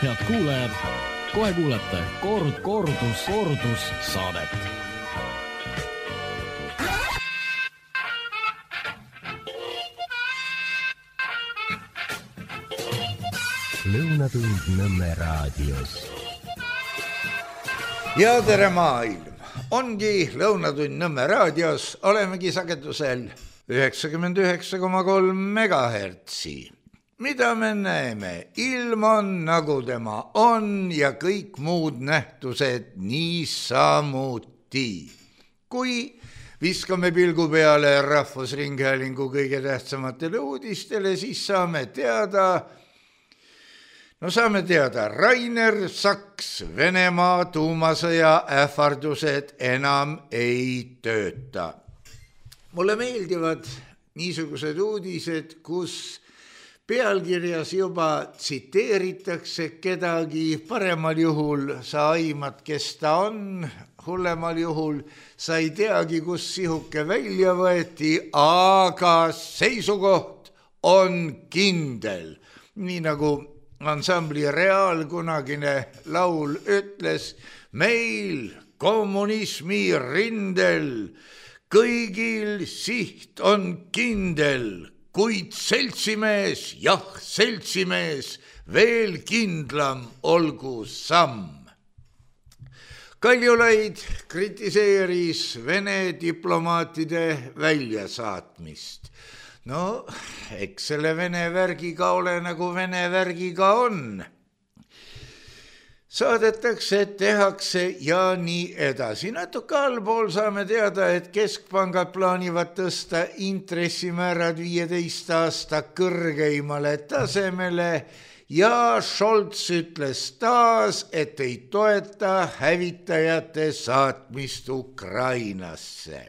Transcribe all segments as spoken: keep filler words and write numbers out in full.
head kuulajad, kohe kuulete kord, kordus, kordus saadet. Lõunatund Nõmme raadios. Ja tere maailm! Ongi Lõunatund Nõmme raadios, olemegi sagedusel üheksakümmend üheksa koma kolm megahertsi. Mida me näeme? Ilm on nagu tema on ja kõik muud nähtused niisamuti. Kui viskame pilgu peale Rahvusringhäälingu kõige tähtsamatele uudistele, siis saame teada, no saame teada, Rainer Saks, Venemaa tuumasõja ähvardused enam ei tööta. Mulle meeldivad niisugused uudised, kus pealkirjas juba tsiteeritakse kedagi, paremal juhul sa aimad, kes ta on, hullemal juhul sa ei teagi, kus sihuke välja võeti, aga seisukoht on kindel. Nii nagu ansambli Real kunagine laul ütles, meil kommunismi rindel, kõigil siht on kindel, kuid seltsimees, jah, seltsimees, veel kindlam olgu samm. Kaljulaid kritiseeris Vene diplomaatide väljasaatmist. No, eks selle Vene värgiga ole nagu Vene värgiga on. Saadetakse, tehakse ja nii edasi. Natuke allpool saame teada, et keskpangad plaanivad tõsta intressimäärad viieteist aasta kõrgeimale tasemele ja Scholz ütles taas, et ei toeta hävitajate saatmist Ukrainasse.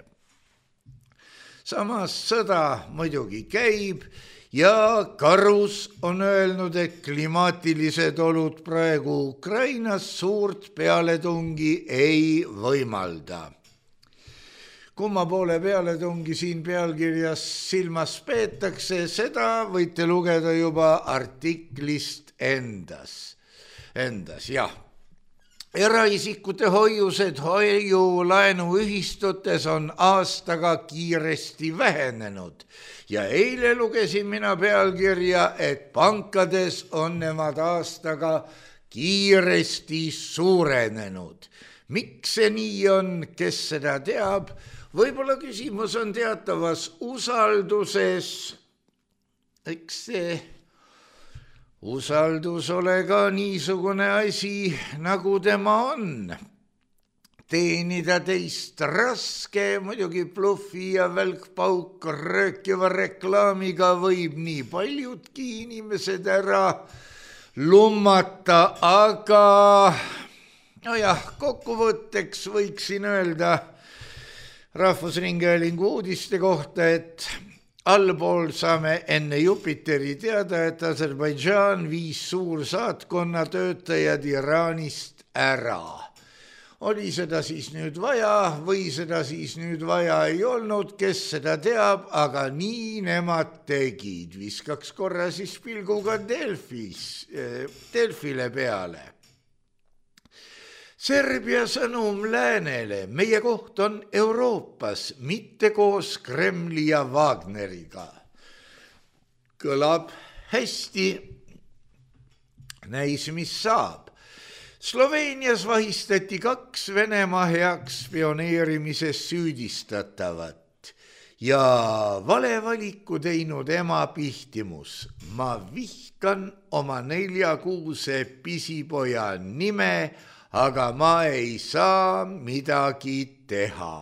Samas sõda muidugi käib ja Karus on öelnud, et klimaatilised olud praegu Ukrainas suurt pealetungi ei võimalda. Kumma poole pealetungi siin pealkirjas silmas peetakse, seda võite lugeda juba artiklist endas. Endas, jah. Eraisikute hoiused hoiulaenuühistutes on aastaga kiiresti vähenenud ja eile lugesin mina pealkirja, et pankades on nemad aastaga kiiresti suurenenud. Miks see nii on, kes seda teab? Võib-olla küsimus on teatavas usalduses. Eks see usaldus ole ka niisugune asi, nagu tema on. Teenida teist raske, muidugi bluffi ja välkpauk röökiva reklaamiga võib nii paljudki inimesed ära lummata, aga no jah, kokkuvõtteks võiksin öelda Rahvusringhäälingu uudiste kohta, et allpool saame enne Jupiteri teada, et Aserbaidžaan viis suursaatkonna töötajad Iraanist ära. Oli seda siis nüüd vaja või seda siis nüüd vaja ei olnud, kes seda teab, aga nii nemad tegid. Viskaks korra siis pilguga Delfis, Delfile peale. Serbia sõnum läänele, meie koht on Euroopas, mitte koos Kremli ja Wagneriga. Kõlab hästi, näis mis saab. Sloveenias vahistati kaks Venemaa heaks spioneerimises süüdistatavat ja valevaliku teinud ema Pihtimus. Ma vihkan oma neljakuuse pisipoja nime, aga ma ei saa midagi teha.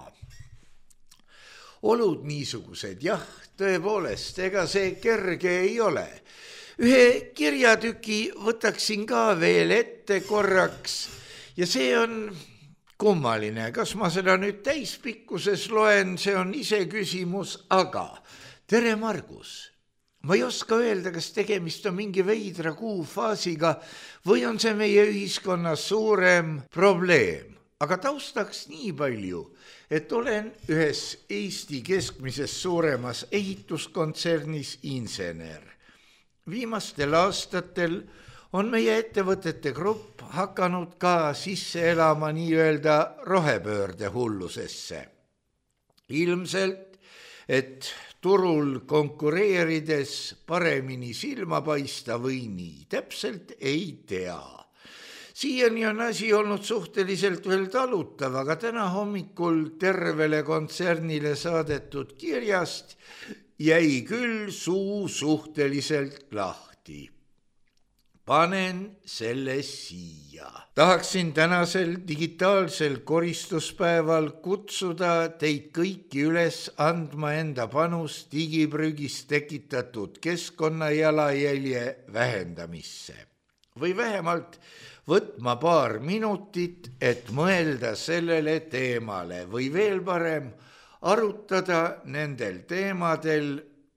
Olud niisugused, jah, tõepoolest, ega see kerge ei ole. Ühe kirjatüki võtaksin ka veel ette korraks ja see on kummaline. Kas ma seda nüüd täispikkuses loen, see on ise küsimus, aga tere Margus. Ma ei oska öelda, kas tegemist on mingi veidra kuufaasiga või on see meie ühiskonnas suurem probleem. Aga taustaks nii palju, et olen ühes Eesti keskmises suuremas ehituskontsernis insener. Viimastel aastatel on meie ettevõtete grupp hakanud ka sisse elama nii-öelda rohepöörde hullusesse. Ilmselt, et turul konkureerides paremini silma paista või nii, täpselt ei tea. Siiani on asi olnud suhteliselt veel talutav, aga täna hommikul tervele kontsernile saadetud kirjast jäi küll suu suhteliselt lahti. Panen selle siia. Tahaksin tänasel digitaalsel koristuspäeval kutsuda teid kõiki üles andma enda panus digiprügist tekitatud keskkonnajalajälje vähendamisse. Või vähemalt võtma paar minutit, et mõelda sellele teemale või veel parem arutada nendel teemadel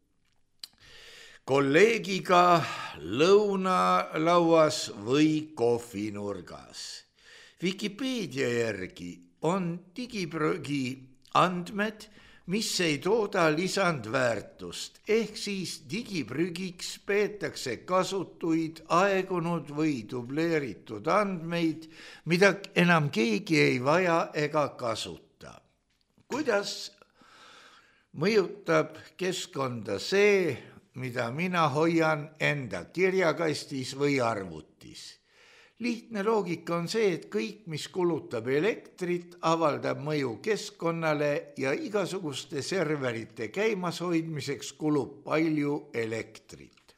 kolleegiga lõunalauas või kohvinurgas. Wikipedia järgi on digiprügi andmed, mis ei tooda lisandväärtust, ehk siis digiprügiks peetakse kasutuid, aegunud või dubleeritud andmeid, mida enam keegi ei vaja ega kasuta. Kuidas mõjutab keskkonda see, mida mina hoian enda kirjakastis või arvutis? Lihtne loogika on see, et kõik, mis kulutab elektrit, avaldab mõju keskkonnale ja igasuguste serverite käimashoidmiseks kulub palju elektrit.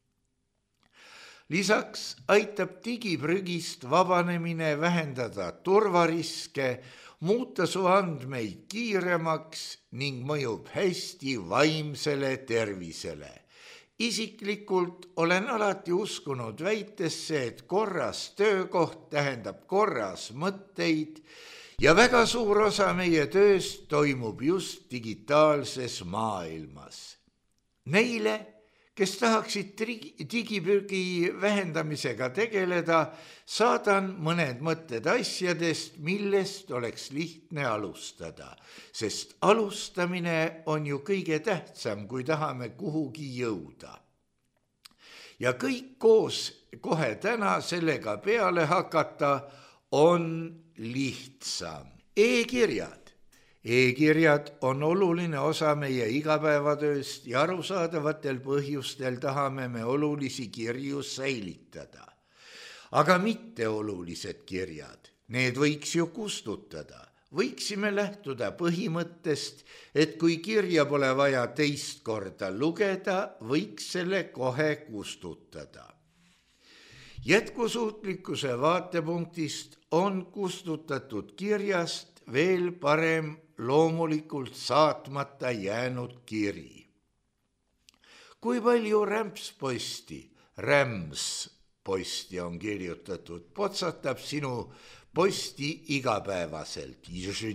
Lisaks aitab digiprügist vabanemine vähendada turvariske, muuta su andmeid kiiremaks ning mõjub hästi vaimsele tervisele. Isiklikult olen alati uskunud väitesse, et korras töökoht tähendab korras mõtteid ja väga suur osa meie tööst toimub just digitaalses maailmas. Neile, kes tahaksid digiprügi vähendamisega tegeleda, saadan mõned mõtted asjadest, millest oleks lihtne alustada, sest alustamine on ju kõige tähtsam, kui tahame kuhugi jõuda. Ja kõik koos kohe täna sellega peale hakata on lihtsam. E-kirjad. E-kirjad on oluline osa meie igapäevatööst ja arusaadavatel põhjustel tahame me olulisi kirju säilitada. Aga mitte olulised kirjad, need võiks ju kustutada. Võiksime lähtuda põhimõttest, et kui kirja pole vaja teist korda lugeda, võiks selle kohe kustutada. Jätkusuutlikkuse vaatepunktist on kustutatud kirjast veel parem loomulikult saatmata jäänud kiri. Kui palju rämpsposti, rämpsposti on kirjutatud, potsatab sinu posti igapäevaselt,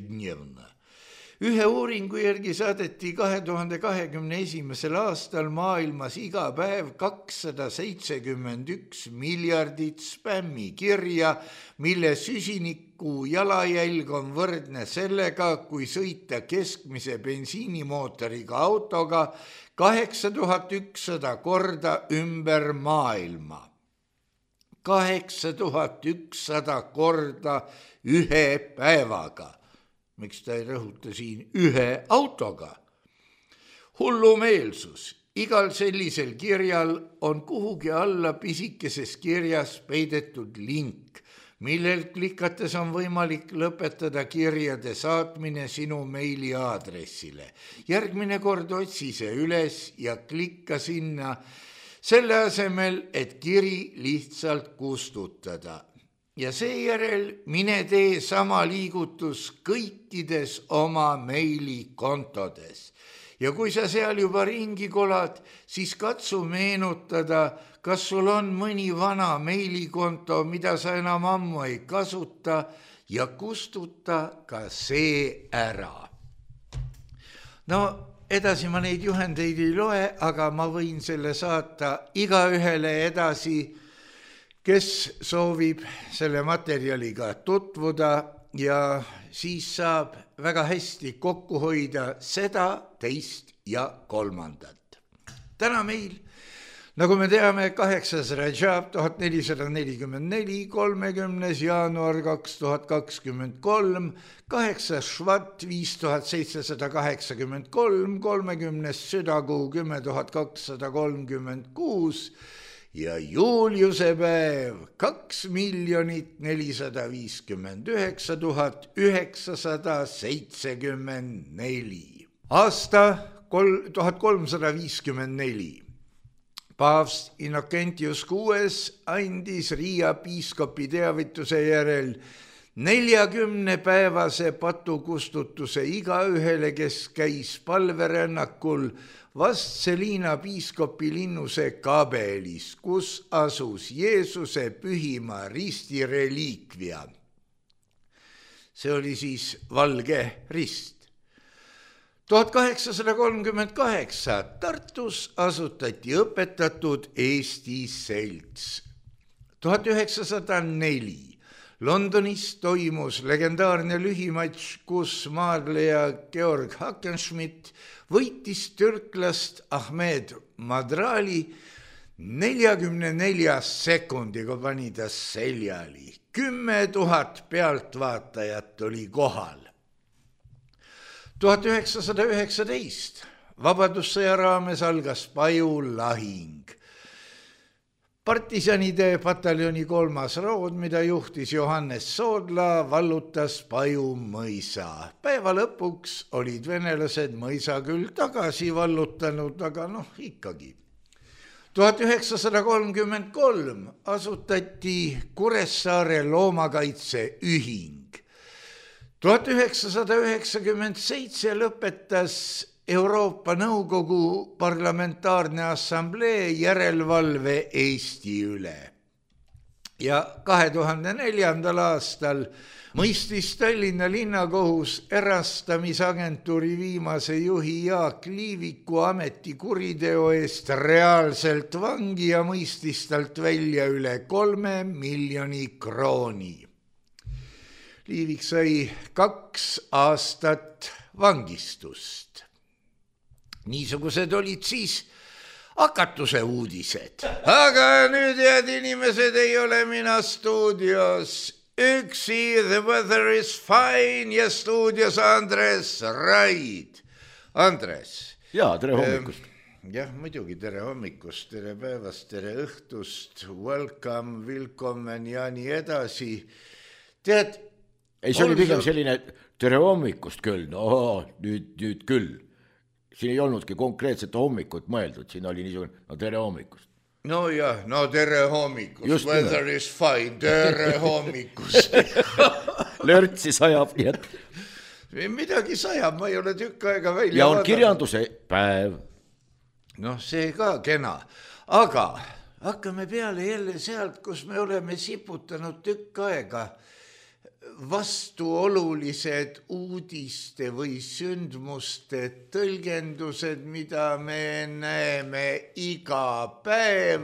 Ühe uuringu järgi saadeti kahe tuhande kahekümne esimesel aastal maailmas iga päev kakssada seitsekümmend üks miljardit spämmikirja, mille süsiniku jalajälg on võrdne sellega, kui sõita keskmise bensiinimootoriga autoga kaheksa tuhat ükssada korda ümber maailma. kaheksa tuhat ükssada korda ühe päevaga. Miks ta ei rõhuta siin ühe autoga? Hullumeelsus. Igal sellisel kirjal on kuhugi alla pisikeses kirjas peidetud link, millel klikates on võimalik lõpetada kirjade saatmine sinu meili aadressile. Järgmine kord otsi see üles ja klikka sinna, selle asemel, et kiri lihtsalt kustutada. Ja seejärel mine tee sama liigutus kõikides oma meilikontodes. Ja kui sa seal juba ringi kolad, siis katsu meenutada, kas sul on mõni vana meilikonto, mida sa enam ammu ei kasuta, ja kustuta ka see ära. No edasi ma neid juhendeid ei loe, aga ma võin selle saata igaühele edasi, kes soovib selle materjaliga tutvuda ja siis saab väga hästi kokku hoida seda, teist ja kolmandat. Täna meil nagu me teame, kaheksas Rajab tuhat nelisada nelikümmend neli, kolmekümnes jaanuar kaks tuhat kakskümmend kolm, kaheksas Švat viis tuhat seitsesada kaheksakümmend kolm, kolmekümnes südakuu kümme tuhat kakssada kolmkümmend kuus ja Juliuse päev kaks miljonit nelisada viiskümmend üheksa tuhat üheksasada seitsekümmend neli. Aasta tuhat kolmsada viiskümmend neli. Paavst Innocentius kuues andis Riia piiskopi teavituse järel neljakümne päevase patukustutuse igaühele, kes käis palverännakul Vastseliina piiskopi linnuse Kabelis, kus asus Jeesuse pühima risti reliikvia. See oli siis valge rist. tuhat kaheksasada kolmkümmend kaheksa Tartus asutati õpetatud Eesti selts. tuhat üheksasada neli Londonis toimus legendaarne lühimatš, kus maadleja Georg Hackenschmidt võitis türklast Ahmed Madrali neljakümne nelja sekundiga, pani ta seljali. Kümme tuhat pealtvaatajat oli kohal. tuhat üheksasada üheksateist Vabadussõja raames algas Paju lahing. Partisanide pataljoni kolmas rood, mida juhtis Johannes Soodla, vallutas Paju mõisa. Päeva lõpuks olid venelased mõisa küll tagasi vallutanud, aga noh, ikkagi. tuhat üheksasada kolmkümmend kolm asutati Kuressaare loomakaitseühing. tuhat üheksasada üheksakümmend seitse lõpetas Euroopa Nõukogu Parlamentaarne Assamblee järelevalve Eesti üle. Ja kahe tuhande neljandal aastal mõistis Tallinna linnakohus erastamisagentuuri viimase juhi Jaak Liiviku ametikuriteo eest reaalselt vangi ja mõistis talt välja üle kolme miljoni krooni. Liivik sai kaks aastat vangistust. Niisugused olid siis hakatuse uudised. Aga nüüd, head inimesed, ei ole mina stuudios üksi, the weather is fine ja stuudios Andres Raid. Andres. Jaa, tere hommikust. Jah, muidugi tere hommikust, tere päevast, tere õhtust, welcome, willkommen ja nii edasi. Tead, ei, see oli pigem selline tere hommikust küll, no nüüd, nüüd küll. Siin ei olnudki konkreetset hommikut mõeldud, siin oli niisugune, no tere hommikust. No jah, no tere hommikust, just weather nimel. Is fine, tere hommikust. Lörtsi sajab, nii et. Midagi sajab, ma ei ole tükk aega välja. Ja on vaadanud. Kirjanduse päev. Noh, see ka kena, aga hakkame peale jälle sealt, kus me oleme siputanud tükk aega. Vastuolulised uudiste või sündmuste tõlgendused, mida me näeme iga päev.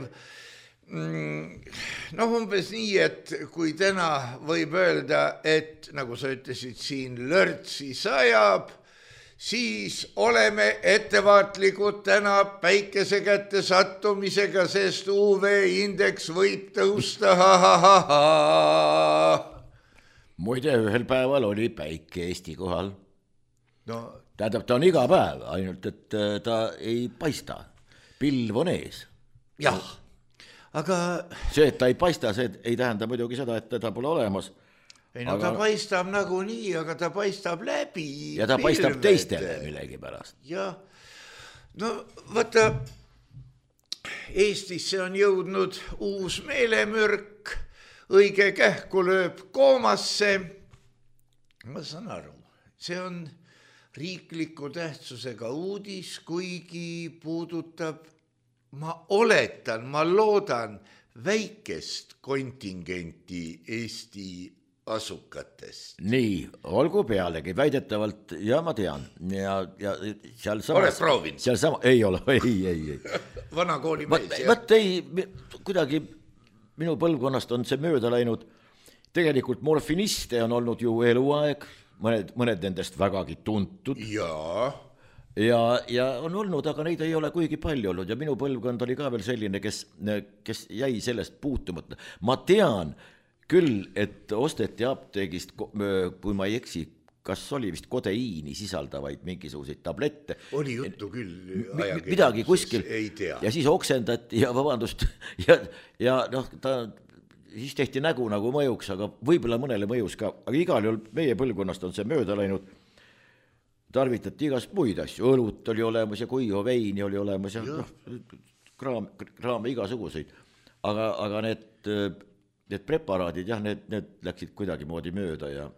Noh, umbes nii, et kui täna võib öelda, et nagu sa ütlesid siin, lörtsi sajab, siis oleme ettevaatlikud täna päikese kätte sattumisega, sest U V-indeks võib tõusta. Ha, ha, ha, ha. Muide, ühel päeval oli päike Eesti kohal. No. Tähendab, ta on iga päev, ainult et ta ei paista. Pilv on ees. Jah, aga... See, et ta ei paista, see ei tähenda muidugi seda, et ta pole olemas. Ei, no aga... ta paistab nagu nii, aga ta paistab läbi. Ja ta pilved. Paistab teistele millegi pärast. Ja, no vaata, Eestisse on jõudnud uus meelemürk. Õige kähku lööb koomasse. Ma saan aru, see on riikliku tähtsusega uudis, kuigi puudutab, ma oletan, ma loodan, väikest kontingenti Eesti asukatest. Nii, olgu pealegi, väidetavalt, ja ma tean, ja, ja seal samas... Oled proovinud? Seal sama, ei ole, ei, ei, ei. Vana kooli mees, jah? Võt ei, kuidagi... Minu põlvkonnast on see mööda läinud. Tegelikult morfiniste on olnud ju eluaeg, mõned, mõned nendest vägagi tuntud. Jaa. ja, ja on olnud, aga neid ei ole kuigi palju olnud ja minu põlvkond oli ka veel selline, kes, kes jäi sellest puutumata. Ma tean küll, et osteti apteegist, kui ma ei eksi, kas oli vist kodeiini sisaldavaid mingisuguseid tablette. Oli juttu küll ajakirjanduses, midagi kuskil. Ei tea. Ja siis oksendati ja vabandust ja, ja noh, ta siis tehti nägu nagu mõjuks, aga võib-olla mõnele mõjus ka, aga igal juhul meie põlvkonnast on see mööda läinud, tarvitati igast muid asju, õlut oli olemas ja kuiva veini oli olemas ja, ja. No, kraam, kraame igasuguseid, aga, aga need, need preparaadid, jah, need, need läksid kuidagi moodi mööda ja,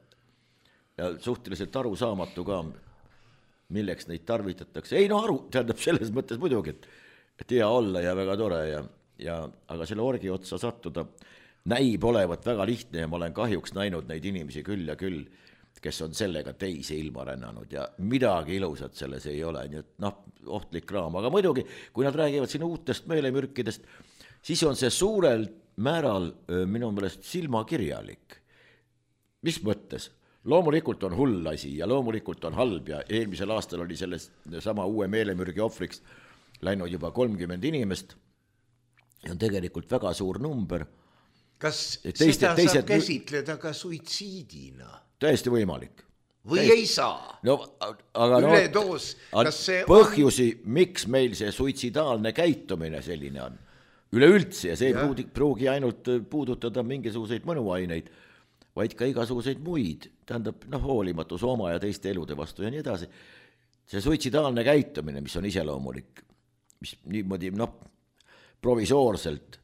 ja suhteliselt aru saamatu ka, milleks neid tarvitatakse. Ei no aru, tähendab selles mõttes muidugi, et, et hea olla ja väga tore ja, ja aga selle orgi otsa sattuda näib olevat väga lihtne ja ma olen kahjuks näinud neid inimesi küll ja küll, kes on sellega teise ilma rännanud ja midagi ilusat selles ei ole, nii et noh, ohtlik kraam, aga muidugi, kui nad räägivad siin uutest meelemürkidest, siis on see suurel määral minu meelest silmakirjalik. Mis mõttes? Loomulikult on hull asi ja loomulikult on halb ja eelmisel aastal oli selles sama uue meelemürgi ohvriks läinud juba kolmkümmend inimest ja on tegelikult väga suur number. Kas teiste, seda teised... saab käsitleda ka suitsiidina? Täiesti võimalik. Või Täiesti... ei saa? No, aga Üledoos, no, kas see põhjusi, on... miks meil see suitsidaalne käitumine selline on, üleüldse ja see ja. ei pruugi ainult puudutada mingisuguseid mõnuaineid, vaid ka igasuguseid muid, tähendab noh, hoolimatus oma ja teiste elude vastu ja nii edasi. See suitsidaalne käitumine, mis on iseloomulik, mis niimoodi noh, provisoorselt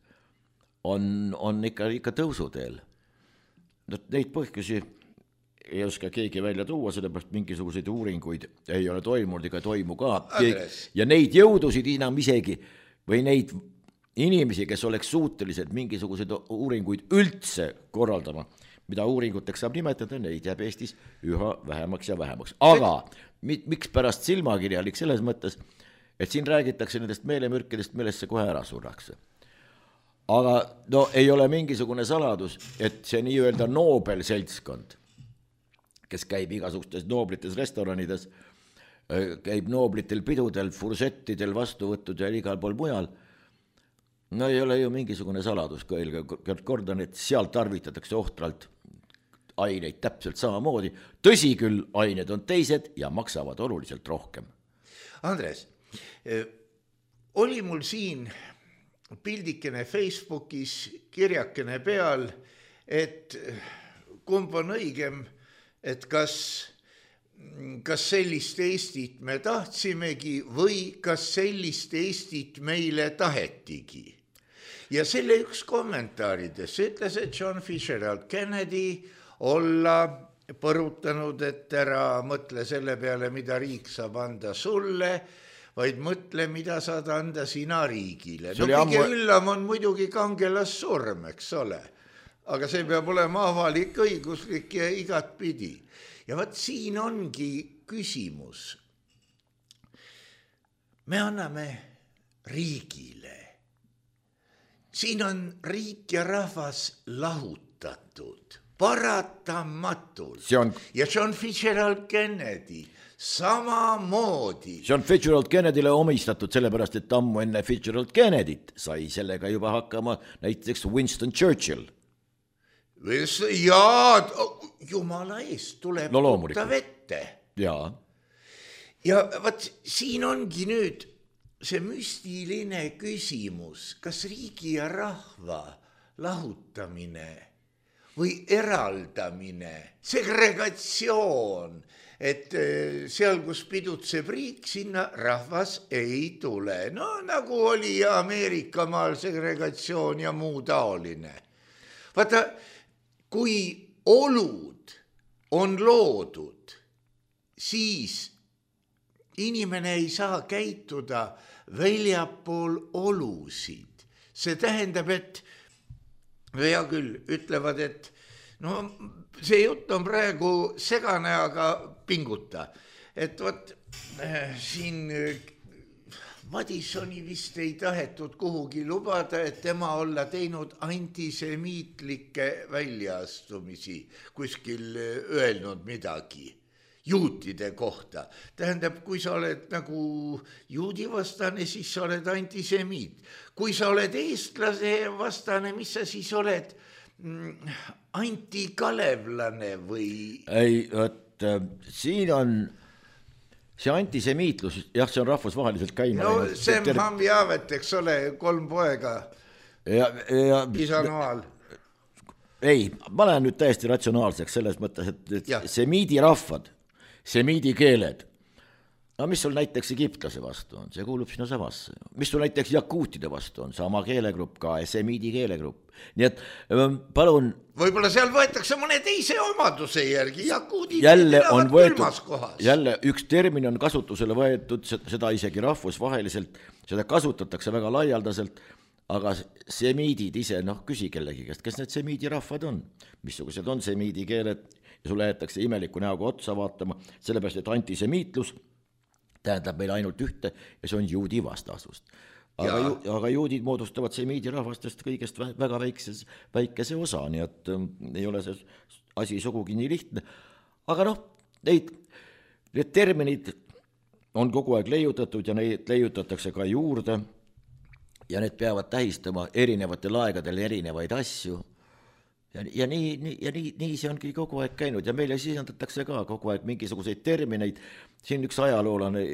on, on ikka, ikka tõusuteel. No, neid põhjusi ei oska keegi välja tuua, sellepärast mingisuguseid uuringuid ei ole toimunud ega toimu ka. Ja neid jõudusid enam isegi või neid inimesi, kes oleks suutelised mingisuguseid uuringuid üldse korraldama, mida uuringuteks saab nimetada, neid jääb Eestis üha vähemaks ja vähemaks. Aga miks pärast silmakirjalik selles mõttes, et siin räägitakse nendest meelemürkidest, millest see kohe ära surrakse. Aga no ei ole mingisugune saladus, et see nii-öelda Nobel seltskond, kes käib igasugustes nooblites restoranides, käib nooblitel pidudel, fursettidel, vastuvõttud ja igal pool mujal, no ei ole ju mingisugune saladus, kordan, et seal tarvitatakse ohtralt aineid täpselt samamoodi. Tõsi küll, ained on teised ja maksavad oluliselt rohkem. Andres, oli mul siin pildikene Facebookis kirjakene peal, et kumb on õigem, et kas, kas sellist Eestit me tahtsimegi või kas sellist Eestit meile tahetigi. Ja selle üks kommentaarides ütles, et John Fitzgerald Kennedy olla põrutanud, et ära mõtle selle peale, mida riik saab anda sulle, vaid mõtle, mida saad anda sina riigile. No kõige ammu... üllam on muidugi kangelassurm, eks ole. Aga see peab olema avalik, õiguslik ja igat pidi. Ja vaat siin ongi küsimus. Me anname riigile. Siin on riik ja rahvas lahutatud, paratamatult. On... Ja John Fitzgerald Kennedy samamoodi. See on Fitzgerald Kennedyle omistatud sellepärast, et ammu enne Fitzgerald Kennedyt sai sellega juba hakkama näiteks Winston Churchill. Jaa, jumala eest tuleb no, puhta vette. Jaa. Ja vaat siin ongi nüüd see müstiline küsimus, kas riigi ja rahva lahutamine või eraldamine, segregatsioon, et seal, kus pidutseb riik, sinna rahvas ei tule. No nagu oli Ameerika maal segregatsioon ja muu taoline. Vaata, kui olud on loodud, siis inimene ei saa käituda väljapool olusid. See tähendab, et hea küll, ütlevad, et no see jutt on praegu segane, aga pinguta. Et võt, siin Madisoni vist ei tahetud kuhugi lubada, et tema olla teinud antisemiitlikke väljaastumisi, kuskil öelnud midagi. juutide kohta. Tähendab, kui sa oled nagu juudi vastane, siis sa oled antisemiit. Kui sa oled eestlase vastane, mis sa siis oled? Antikalevlane või? Ei, et siin on see antisemiitlus, jah, see on rahvusvaheliselt käima. No Sem Ham Jaavet, eks ole, kolm poega. Ja, ja, isa noal. Ei, ma lähen nüüd täiesti ratsionaalseks selles mõttes, et, et semiidi rahvad, semiidi keeled, no mis sul näiteks Egiptlase vastu on, see kuulub sinu samasse. Mis sul näiteks jakuutide vastu on, sama keelegrupp ka, semiidi keelegrupp. Nii et palun... Võib-olla seal võetakse mõne teise omaduse järgi, jakuudid jälle on võetud, jälle üks termin on kasutusele võetud, seda isegi rahvusvaheliselt, seda kasutatakse väga laialdaselt, aga semiidid ise, noh, küsi kellegi käest, kes need semiidi rahvad on, missugused on semiidi keeled ja sul lähetakse imeliku näoga otsa vaatama, sellepärast, et antisemiitlus tähendab meil ainult ühte ja see on juudi vastasust. Aga, ju, aga juudid moodustavad semiidi rahvastest kõigest väga väikses, väikese osa, nii et ähm, ei ole see asi sugugi nii lihtne. Aga noh, neid, need terminid on kogu aeg leiutatud ja neid leiutatakse ka juurde ja need peavad tähistama erinevatel aegadel erinevaid asju. Ja, ja, nii, nii, ja nii, nii see ongi kogu aeg käinud ja meile sisendatakse ka kogu aeg mingisuguseid termineid. Siin üks ajaloolane,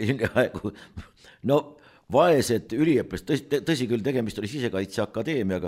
no vaesed üliõpilast, tõsi, tõsi küll, tegemist oli Sisekaitseakadeemiaga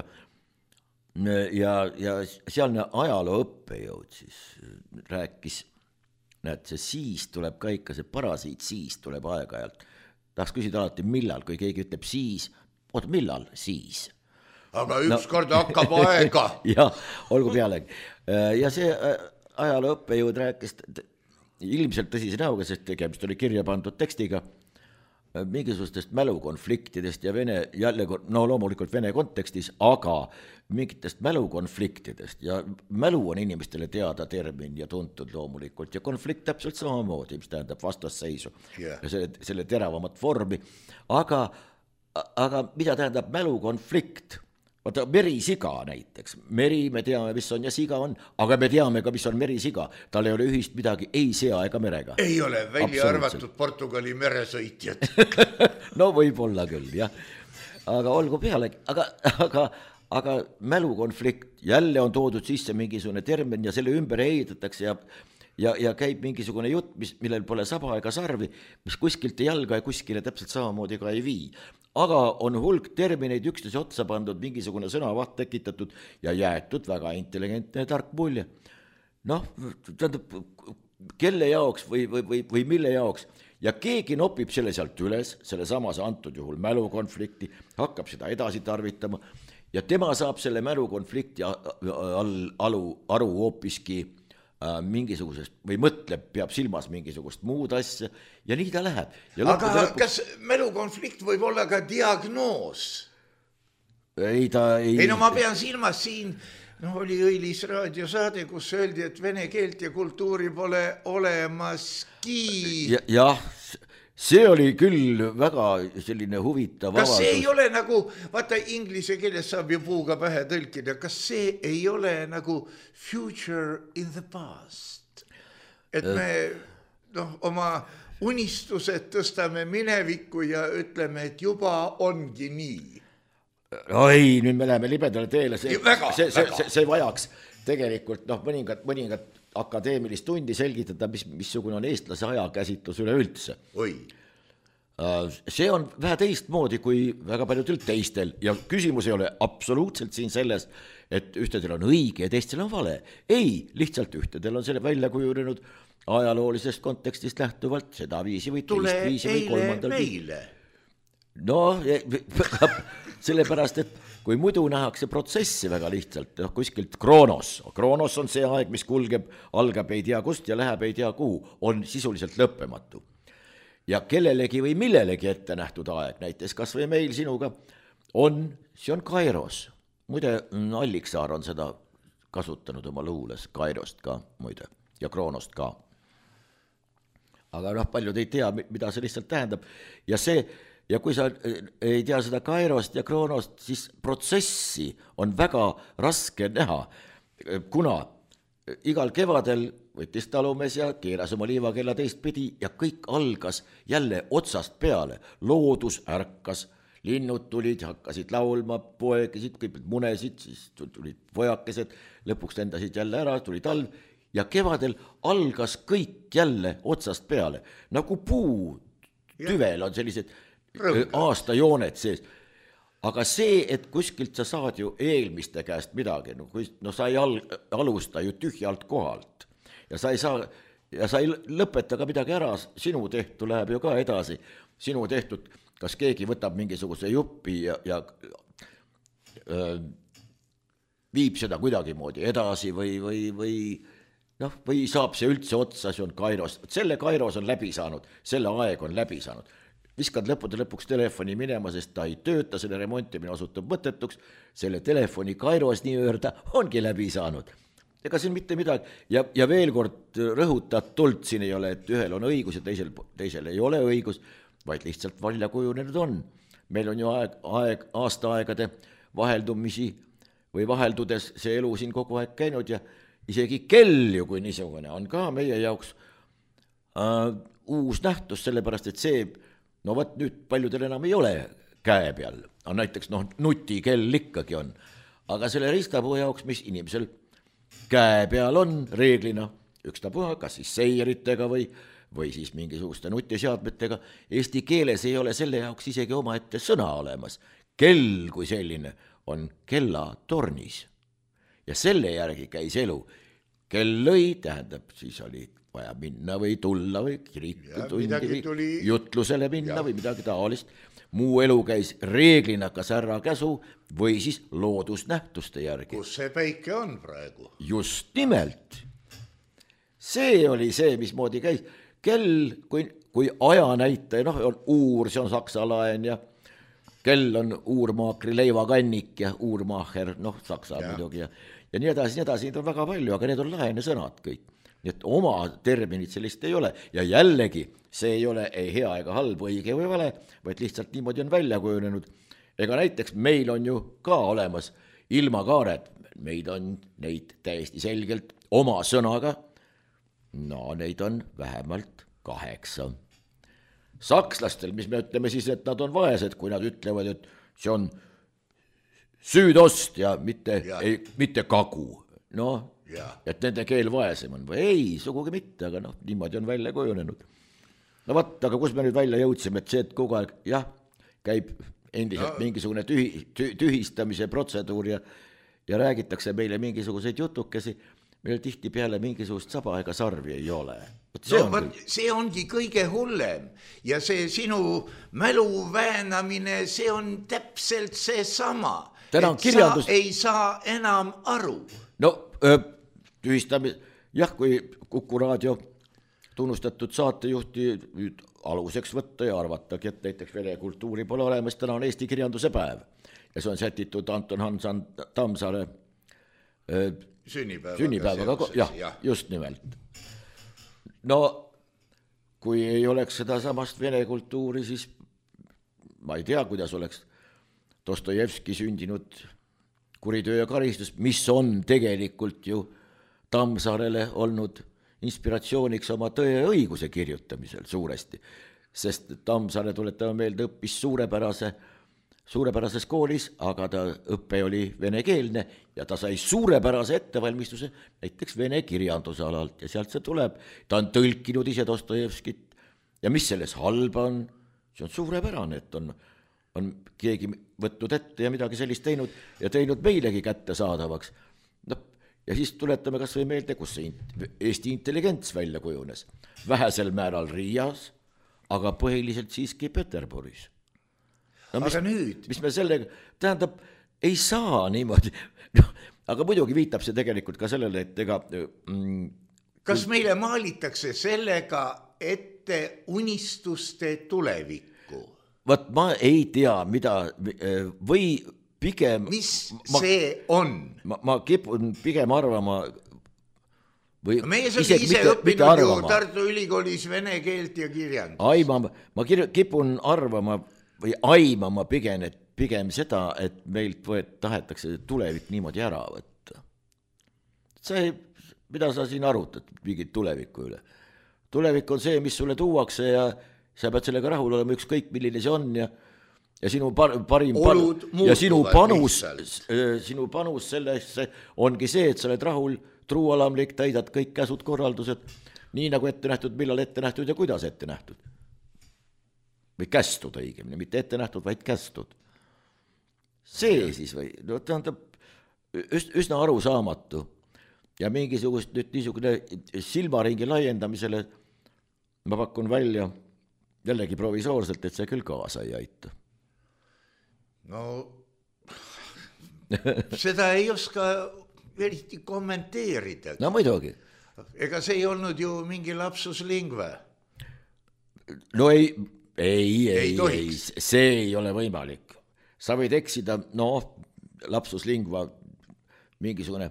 ja, ja sealne ajaloo õppejõud siis rääkis, näed, see siis tuleb ka ikka, see parasiit siis tuleb aeg-ajalt. Tahaks küsida alati, millal, kui keegi ütleb siis, oot, millal siis? Aga üks no. kord hakkab aega. Ja, olgu pealegi. Ja see ajaloo õppejõud rääkis ilmselt tõsise näoga, sest tegemist oli kirja pandud tekstiga, mingisugustest mälukonfliktidest ja Vene, jälle, no loomulikult Vene kontekstis, aga mingitest mälukonfliktidest ja mälu on inimestele teada termin ja tuntud loomulikult ja konflikt täpselt samamoodi, mis tähendab vastasseisu yeah. ja selle, selle teravamat vormi, aga, aga mida tähendab mälukonflikt? Vaata, merisiga näiteks, meri me teame, mis on ja siga on, aga me teame ka, mis on merisiga, tal ei ole ühist midagi ei sea ega merega. Ei ole, välja arvatud Portugali meresõitjad. No võib-olla küll, jah, aga olgu peale, aga, aga, aga mälukonflikt, jälle on toodud sisse mingisugune termin ja selle ümber ehitatakse ja, ja, ja käib mingisugune jutt, mis, millel pole saba ega sarvi, mis kuskilt ei jalga ja kuskile täpselt samamoodi ka ei vii. Aga on hulk termineid üksteise otsa pandud, mingisugune sõnavaht tekitatud ja jäetud väga intelligentne ja tark mulje. Noh, tähendab, kelle jaoks või, või, või, või mille jaoks ja keegi nopib selle sealt üles, selle samas antud juhul mälukonflikti, hakkab seda edasi tarvitama ja tema saab selle mälukonflikti all alu, aru hoopiski mingisugusest või mõtleb, peab silmas mingisugust muud asja ja nii ta läheb. Ja aga lõpuks... kas mälukonflikt võib olla ka diagnoos? Ei, ta ei... Ei, no ma pean silmas siin, no oli õilis raadiosaade, kus öeldi, et vene keelt ja kultuuri pole olemaski. Ja, jah, see oli küll väga selline huvitav kas avaldus. See ei ole nagu, vaata inglise keeles saab ju puuga pähe tõlkida, kas see ei ole nagu future in the past? Et me noh, oma unistused tõstame minevikku ja ütleme, et juba ongi nii. Oi, nüüd me läheme libedale teele, see, väga, see, see, see, see vajaks tegelikult noh, mõningad, mõningad akadeemilist tundi selgitada, mis, missugune on eestlase ajakäsitlus üleüldse. Oi. See on vähe teistmoodi kui väga paljudel teistel ja küsimus ei ole absoluutselt siin selles, et ühtedel on õige ja teistel on vale. Ei, lihtsalt ühtedel on selle välja kujunenud ajaloolisest kontekstist lähtuvalt seda viisi või tule teist viisi või kolmandal viisi. No, sellepärast, et kui muidu nähakse protsessi väga lihtsalt, kuskilt kroonos, kroonos on see aeg, mis kulgeb, algab ei tea kust ja läheb ei tea kuhu, on sisuliselt lõppematu. Ja kellelegi või millelegi ette nähtud aeg, näiteks kas või meil sinuga, on, see on Kairos. Muide, Alliksaar on seda kasutanud oma luules, Kairost ka, muide, ja kroonost ka. Aga noh, paljud ei tea, mida see lihtsalt tähendab. Ja see, ja kui sa ei tea seda Kairost ja kroonost, siis protsessi on väga raske näha, kuna igal kevadel võttis talumees ja keeras oma liivakella teistpidi ja kõik algas jälle otsast peale. Loodus ärkas, linnud tulid, hakkasid laulma, poegisid, kõik munesid, siis tulid pojakesed, lõpuks lendasid jälle ära, tuli talv ja kevadel algas kõik jälle otsast peale. Nagu puu tüvel on sellised aastajooned sees. Aga see, et kuskilt sa saad ju eelmiste käest midagi, no, kui, no sa ei al, alusta ju tühjalt kohalt ja sa ei saa, ja sa ei lõpeta ka midagi ära, sinu tehtu läheb ju ka edasi, sinu tehtud, kas keegi võtab mingisuguse juppi ja, ja öö, viib seda kuidagimoodi edasi või, või, või, noh, või saab see üldse otsa, see on Kairos, selle Kairos on läbi saanud, selle aeg on läbi saanud. Viskad lõppude lõpuks telefoni minema, sest ta ei tööta, selle remontimine osutub mõttetuks, selle telefoni Kairos nii öelda ongi läbi saanud. Ega siin mitte midagi, ja, ja veel kord rõhutatult siin ei ole, et ühel on õigus ja teisel, teisel ei ole õigus, vaid lihtsalt välja kujunenud on. Meil on ju aeg, aeg, aastaaegade vaheldumisi või vaheldudes see elu siin kogu aeg käinud ja isegi kell ju kui niisugune on ka meie jaoks äh, uus nähtus, sellepärast et see no võt nüüd paljudel enam ei ole käe peal, aga näiteks noh, nutikell ikkagi on, aga selle ristapuu jaoks, mis inimesel käe peal on reeglina, ükstapuha, kas siis seiritega või, või siis mingisuguste nutiseadmetega, eesti keeles ei ole selle jaoks isegi omaette sõna olemas. Kell kui selline on kellatornis ja selle järgi käis elu. Kell lõi, tähendab, siis oli vaja minna või tulla või kiriku tundi või jutlusele minna ja. Või midagi taolist. Muu elu käis reeglina kas ära käsu või siis loodusnähtuste järgi. Kus see päike on praegu? Just nimelt. See oli see, mismoodi käis. Kell, kui, kui ajanäitaja, noh, on uur, see on saksa laen ja kell on uurmaakri leivakannik ja uurmaacher, noh, saksa ja. Muidugi ja, ja nii edasi, nii edasi, need on väga palju, aga need on laene sõnad kõik. Nii et oma terminit sellist ei ole ja jällegi see ei ole ei hea ega halb, õige või vale, vaid lihtsalt niimoodi on välja kujunenud. Ega näiteks meil on ju ka olemas ilmakaared, meid on neid täiesti selgelt oma sõnaga, no neid on vähemalt kaheksa. Sakslastel, mis me ütleme siis, et nad on vaesed, kui nad ütlevad, et see on süüdost ja mitte, ja. Ei, mitte kagu, noh, ja. Et nende keel vaesem on või ei, sugugi mitte, aga noh, niimoodi on välja kujunenud. No vaat, aga kus me nüüd välja jõudsime, et see, et kogu aeg, jah, käib endiselt no. Mingisugune tühi, tühistamise protseduur ja, ja räägitakse meile mingisuguseid jutukesi, meil tihti peale mingisugust saba ega sarvi ei ole. See, no, on võt, see ongi kõige hullem ja see sinu mälu väänamine, see on täpselt see sama, et kirjandus... sa ei saa enam aru. No öö, tühistame, jah, kui Kuku Raadio tunnustatud saatejuhti aluseks võtta ja arvatagi, et näiteks vene kultuuri pole olemas, täna on Eesti kirjanduse päev ja see on sätitud Anton Hansan Tammsaare öö, sünnipäevaga, sünnipäevaga jah, jah, just nimelt. No kui ei oleks seda samast vene kultuuri, siis ma ei tea, kuidas oleks Dostojevski sündinud Kuritöö ja karistus, mis on tegelikult ju Tammsaarele olnud inspiratsiooniks oma Tõe ja õiguse kirjutamisel suuresti, sest Tammsaare tuletame meelde õppis suurepärase, suurepärases koolis, aga ta õppe oli venekeelne ja ta sai suurepärase ettevalmistuse näiteks vene kirjanduse alalt ja sealt see tuleb. Ta on tõlkinud ise Dostojevskit ja mis selles halba on, see on suurepärane, et on on keegi võtnud ette ja midagi sellist teinud ja teinud meilegi kätte saadavaks. No, ja siis tuletame kas või meelde, kus see Eesti intelligents välja kujunes. Vähesel määral Riias, aga põhiliselt siiski Peterburis. No, mis, aga nüüd? Mis me sellega, tähendab, ei saa niimoodi, no, aga muidugi viitab see tegelikult ka sellele, et ega... Mm, kas meile maalitakse sellega ette unistuste tulevikku? Võt ma ei tea, mida või pigem... Mis ma, see on? Ma, ma kipun pigem arvama... Või no meie saab ise mitte, õppinud mitte ju Tartu Ülikoolis vene keelt ja kirjandust. Aimama, ma kipun arvama või aimama pigem, et pigem seda, et meilt võet, tahetakse tulevik niimoodi ära võtta. See mida sa siin arutad mingit tuleviku üle? Tulevik on see, mis sulle tuuakse ja sa pead sellega rahul olema, ükskõik milline see on ja, ja sinu par, parim Olud pan, ja sinu panus, lihtsalt. sinu panus sellesse ongi see, et sa oled rahul, truualamlik, täidad kõik käsud, korraldused, nii nagu ette nähtud, millal ette nähtud ja kuidas ette nähtud. Või kästud õigemini, mitte ette nähtud, vaid kästud. See siis või, no tähendab üsna arusaamatu ja mingisugust nüüd niisugune silmaringi laiendamisele ma pakun välja jällegi provisoorselt, et see küll kaasa ei aita. No seda ei oska eriti kommenteerida. No muidugi. Ega see ei olnud ju mingi lapsus lingve. No ei, ei, ei, ei, ei, see ei ole võimalik. Sa võid eksida, no lapsus lingva mingisugune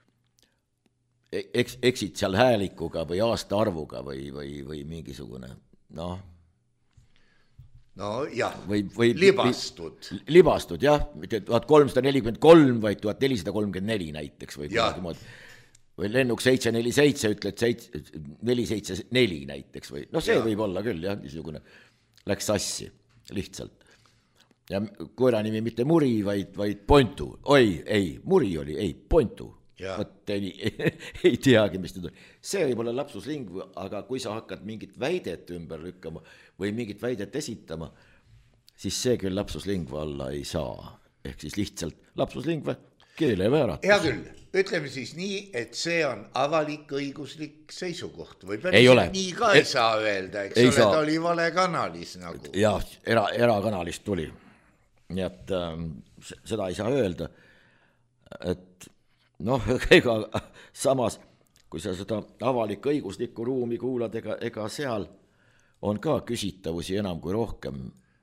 eks, eksid seal häälikuga või aastaarvuga või, või, või mingisugune, noh. No jah, või, või, libastud. Li, libastud, jah, mitte tuhat kolmsada nelikümmend kolm, vaid tuhat nelisada kolmkümmend neli näiteks või, või lennuk seitse neli seitse, ütled neli seitse neli näiteks või, no see ja. Võib olla küll, jah, niisugune läks sassi lihtsalt. Ja koera nimi mitte Muri, vaid, vaid Pontu. Oi, ei, Muri oli, ei, Pontu. Võt, ei, ei teagi, mis nüüd on. See võib olla lapsusling, aga kui sa hakkad mingit väidet ümber lükkama või mingit väidet esitama, siis see küll lapsuslingva alla ei saa. Ehk siis lihtsalt lapsuslingva keelevääratu. Hea küll, ütleme siis nii, et see on avalik õiguslik seisukoht. Või ei ole. Nii ka ei, ei saa öelda, eks ole, ta oli vale kanalis nagu. Jah, era, erakanalist tuli. Nii et äh, seda ei saa öelda, et noh, ega samas, kui sa seda avalik õiguslikku ruumi kuulad, ega, ega seal on ka küsitavusi enam kui rohkem.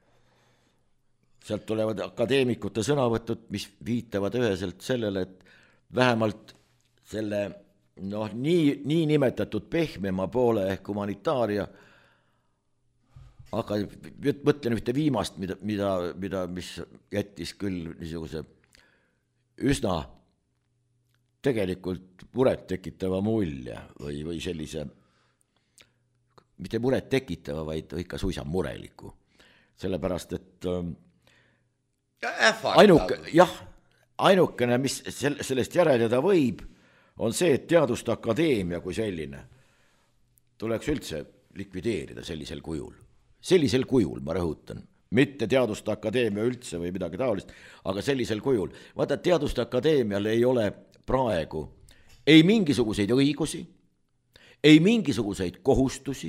Sealt tulevad akadeemikute sõnavõtud, mis viitavad üheselt sellele, et vähemalt selle noh, nii, nii nimetatud pehmema poole ehk humanitaaria, aga mõtlen ühte viimast, mida, mida, mida, mis jättis küll niisuguse üsna tegelikult muret tekitava mulje või, või sellise, mitte muret tekitava, vaid ikka suisa mureliku. Sellepärast, et ainuke, jah, ainukene, mis sellest järeldada võib, on see, et Teaduste Akadeemia kui selline tuleks üldse likvideerida sellisel kujul. Sellisel kujul, ma rõhutan, mitte Teaduste Akadeemia üldse või midagi taolist, aga sellisel kujul. Vaata, Teaduste Akadeemial ei ole praegu ei mingisuguseid õigusi, ei mingisuguseid kohustusi,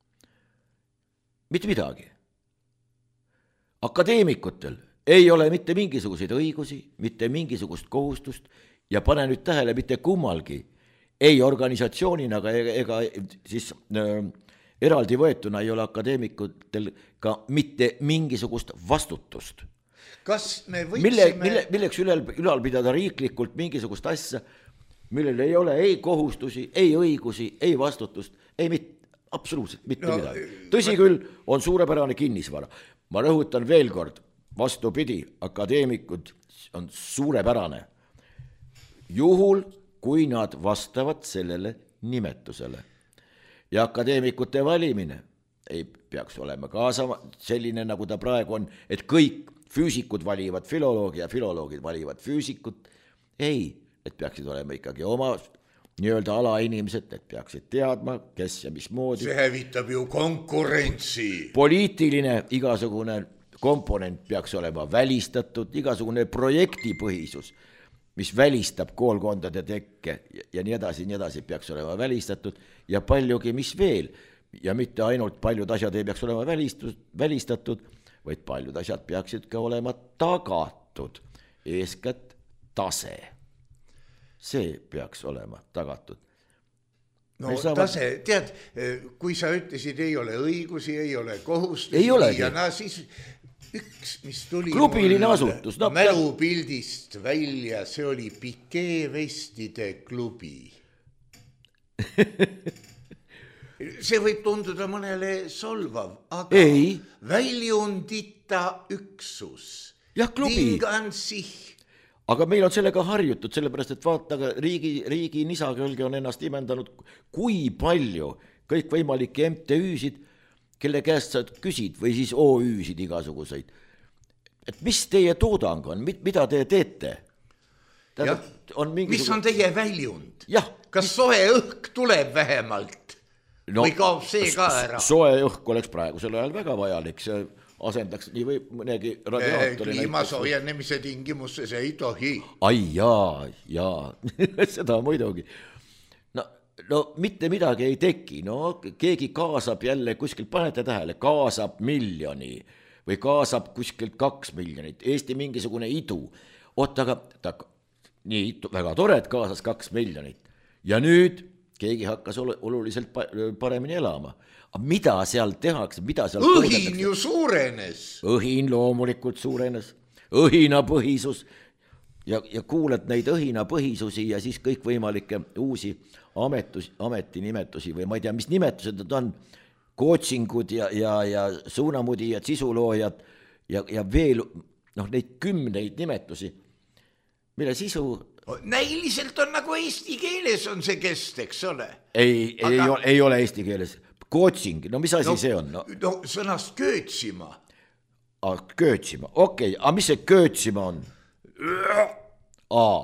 mitte midagi. Akadeemikutel ei ole mitte mingisuguseid õigusi, mitte mingisugust kohustust ja pane nüüd tähele mitte kummalgi, ei organisatsioonina ega, ega siis äh, eraldi võetuna ei ole akadeemikutel ka mitte mingisugust vastutust. Kas me võiksime... Mille, mille, milleks ülal, ülal pidada riiklikult mingisugust asja, millel ei ole ei kohustusi, ei õigusi, ei vastutust, ei mit, absoluutselt mitte no, midagi. Tõsi ma... küll, on suurepärane kinnisvara. Ma rõhutan veel kord, vastupidi, akadeemikud on suurepärane. Juhul, kui nad vastavad sellele nimetusele. Ja akadeemikute valimine ei peaks olema kaasama selline, nagu ta praegu on, et kõik füüsikud valivad filoloogi ja filoloogid valivad füüsikut. Ei, et peaksid olema ikkagi oma nii-öelda alainimesed, et peaksid teadma, kes ja mismoodi. See hävitab ju konkurentsi. Poliitiline igasugune komponent peaks olema välistatud, igasugune projektipõhisus, mis välistab koolkondade tekke ja, ja nii edasi, nii edasi peaks olema välistatud ja paljugi mis veel. Ja mitte ainult paljud asjad ei peaks olema välistus, välistatud, vaid paljud asjad peaksid ka olema tagatud, eeskätt tase. See peaks olema tagatud. No saavad... tase, tead, kui sa ütlesid, ei ole õigusi, ei ole kohustusi, ei olegi. Ja na, siis üks, mis tuli klubiline asutus. No, mälupildist välja, see oli Pikee-vestide klubi. See võib tunduda mõnele solvav, aga ei. Väljundita üksus. Jah, klubi. Ting an sich. aga meil on sellega harjutud, sellepärast, et vaata, riigi, riigi nisakülge on ennast imendanud kui palju kõikvõimalikke M T Ü-sid, kelle käest sa küsid või siis O Ü-sid igasuguseid. Et mis teie toodang on, mida te teete? Jah, on mingisugune... mis on teie väljund? Jah, kas mis... soe õhk tuleb vähemalt no, või kaob see ka ära? Soe õhk oleks praegusel ajal väga vajalik, see asendaks nii või mõnegi radiaatori. Kliima soojenemise tingimustes ei tohi. Ai jaa, jaa, seda muidugi. No, no mitte midagi ei teki, no keegi kaasab jälle kuskilt, panete tähele, kaasab miljoni või kaasab kuskilt kaks miljonit, Eesti mingisugune idu. Oot, aga ta, nii väga tore, et kaasas kaks miljonit ja nüüd keegi hakkas oluliselt paremini elama. Aga mida seal tehakse, mida seal õhin toodetakse? Ju suurenes. Õhin loomulikult suurenes, õhinapõhisus ja, ja kuuled neid õhinapõhisusi ja siis kõikvõimalikke uusi ametus, ametinimetusi või ma ei tea, mis nimetused need on, coachingud ja, ja, ja suunamudijad, sisuloojad ja, ja veel noh, neid kümneid nimetusi, mille sisu... Näiliselt on nagu eesti keeles on see kest, eks ole? Ei, Aga... ei, ole, ei ole eesti keeles. Coaching, no mis asi no, see on? No, no sõnast köötsima. Ah, köötsima, okei, okay. aga mis see köötsima on? Aa.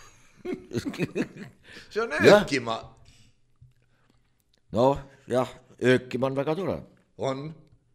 see on öökima. No jah, öökima on väga tore. On.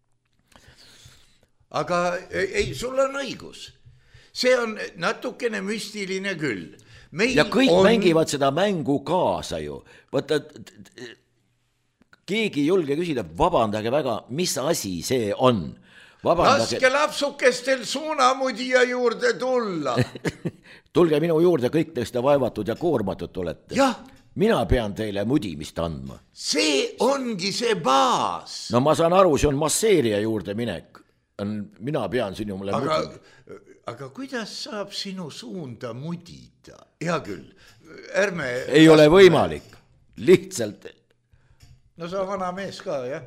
Aga ei, sul on õigus. See on natukene müstiline küll. Meil ja kõik on... mängivad seda mängu kaasa ju. Võtta... Keegi ei julge küsida, vabandage väga, mis asi see on? Vabandage... Laske lapsukestel suunamudija juurde tulla. Tulge minu juurde, kõik teist vaevatud ja koormatud olete. Jah. Mina pean teile mudimist andma. See ongi see baas. No ma saan aru, see on masseerija juurde minek. Mina pean sinu mulle aga, aga kuidas saab sinu suunda mudida? Hea küll, ärme... Ei laskme... ole võimalik, lihtsalt... No sa on vana mees ka, jah?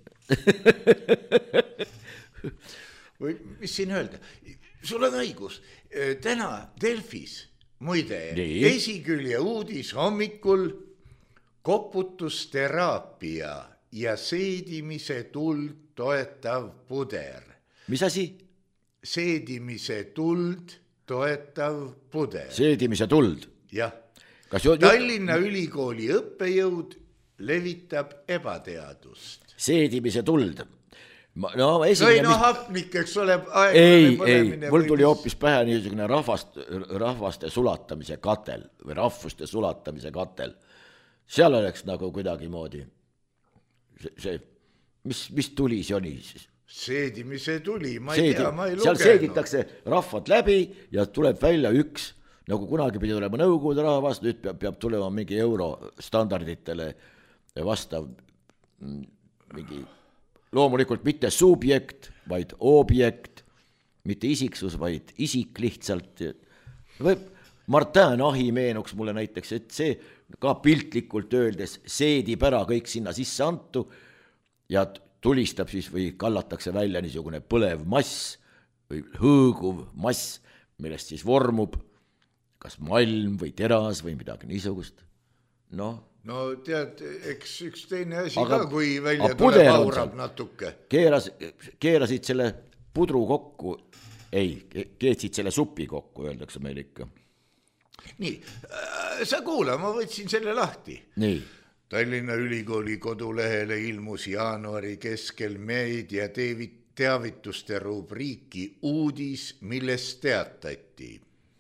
või mis siin öelda? Sul on õigus. Täna Delfis, muide, Nii. esikülje uudis hommikul koputusteraapia ja seedimise tuld toetav puder. Mis asi? Seedimise tuld toetav puder. Seedimise tuld? Jah. Kas ju... Tallinna Ülikooli õppejõud levitab ebateadust. Seedimise tuld. No, esimene, no, no hapnik, eks ole. Ei, ei, mul tuli hoopis pähe niisugune rahvast, rahvaste sulatamise katel või rahvuste sulatamise katel. Seal oleks nagu kuidagi moodi. See, see, mis, mis tuli see oli siis? Seedimise tuli, ma ei Seedi. tea, ma ei lugenud. Seal seeditakse rahvad läbi ja tuleb välja üks, nagu kunagi pidi olema nõukogude rahvas, nüüd peab, peab tulema mingi euro standarditele vastav mingi, loomulikult mitte subjekt, vaid objekt, mitte isiksus, vaid isik lihtsalt. Või Martin Ahi meenuks mulle näiteks, et see ka piltlikult öeldes seedib ära kõik sinna sisse antu ja tulistab siis või kallatakse välja niisugune põlev mass või hõõguv mass, millest siis vormub kas malm või teras või midagi niisugust. Noh. No tead, eks üks teine asi aga, ka, kui välja tuleb aurab natuke. Keeras, keerasid selle pudru kokku, ei, keetsid selle supi kokku, öeldakse meil ikka. Nii, sa kuula, ma võtsin selle lahti. Nii. Tallinna Ülikooli kodulehele ilmus jaanuari keskel meedia teavituste rubriiki uudis, millest teatati.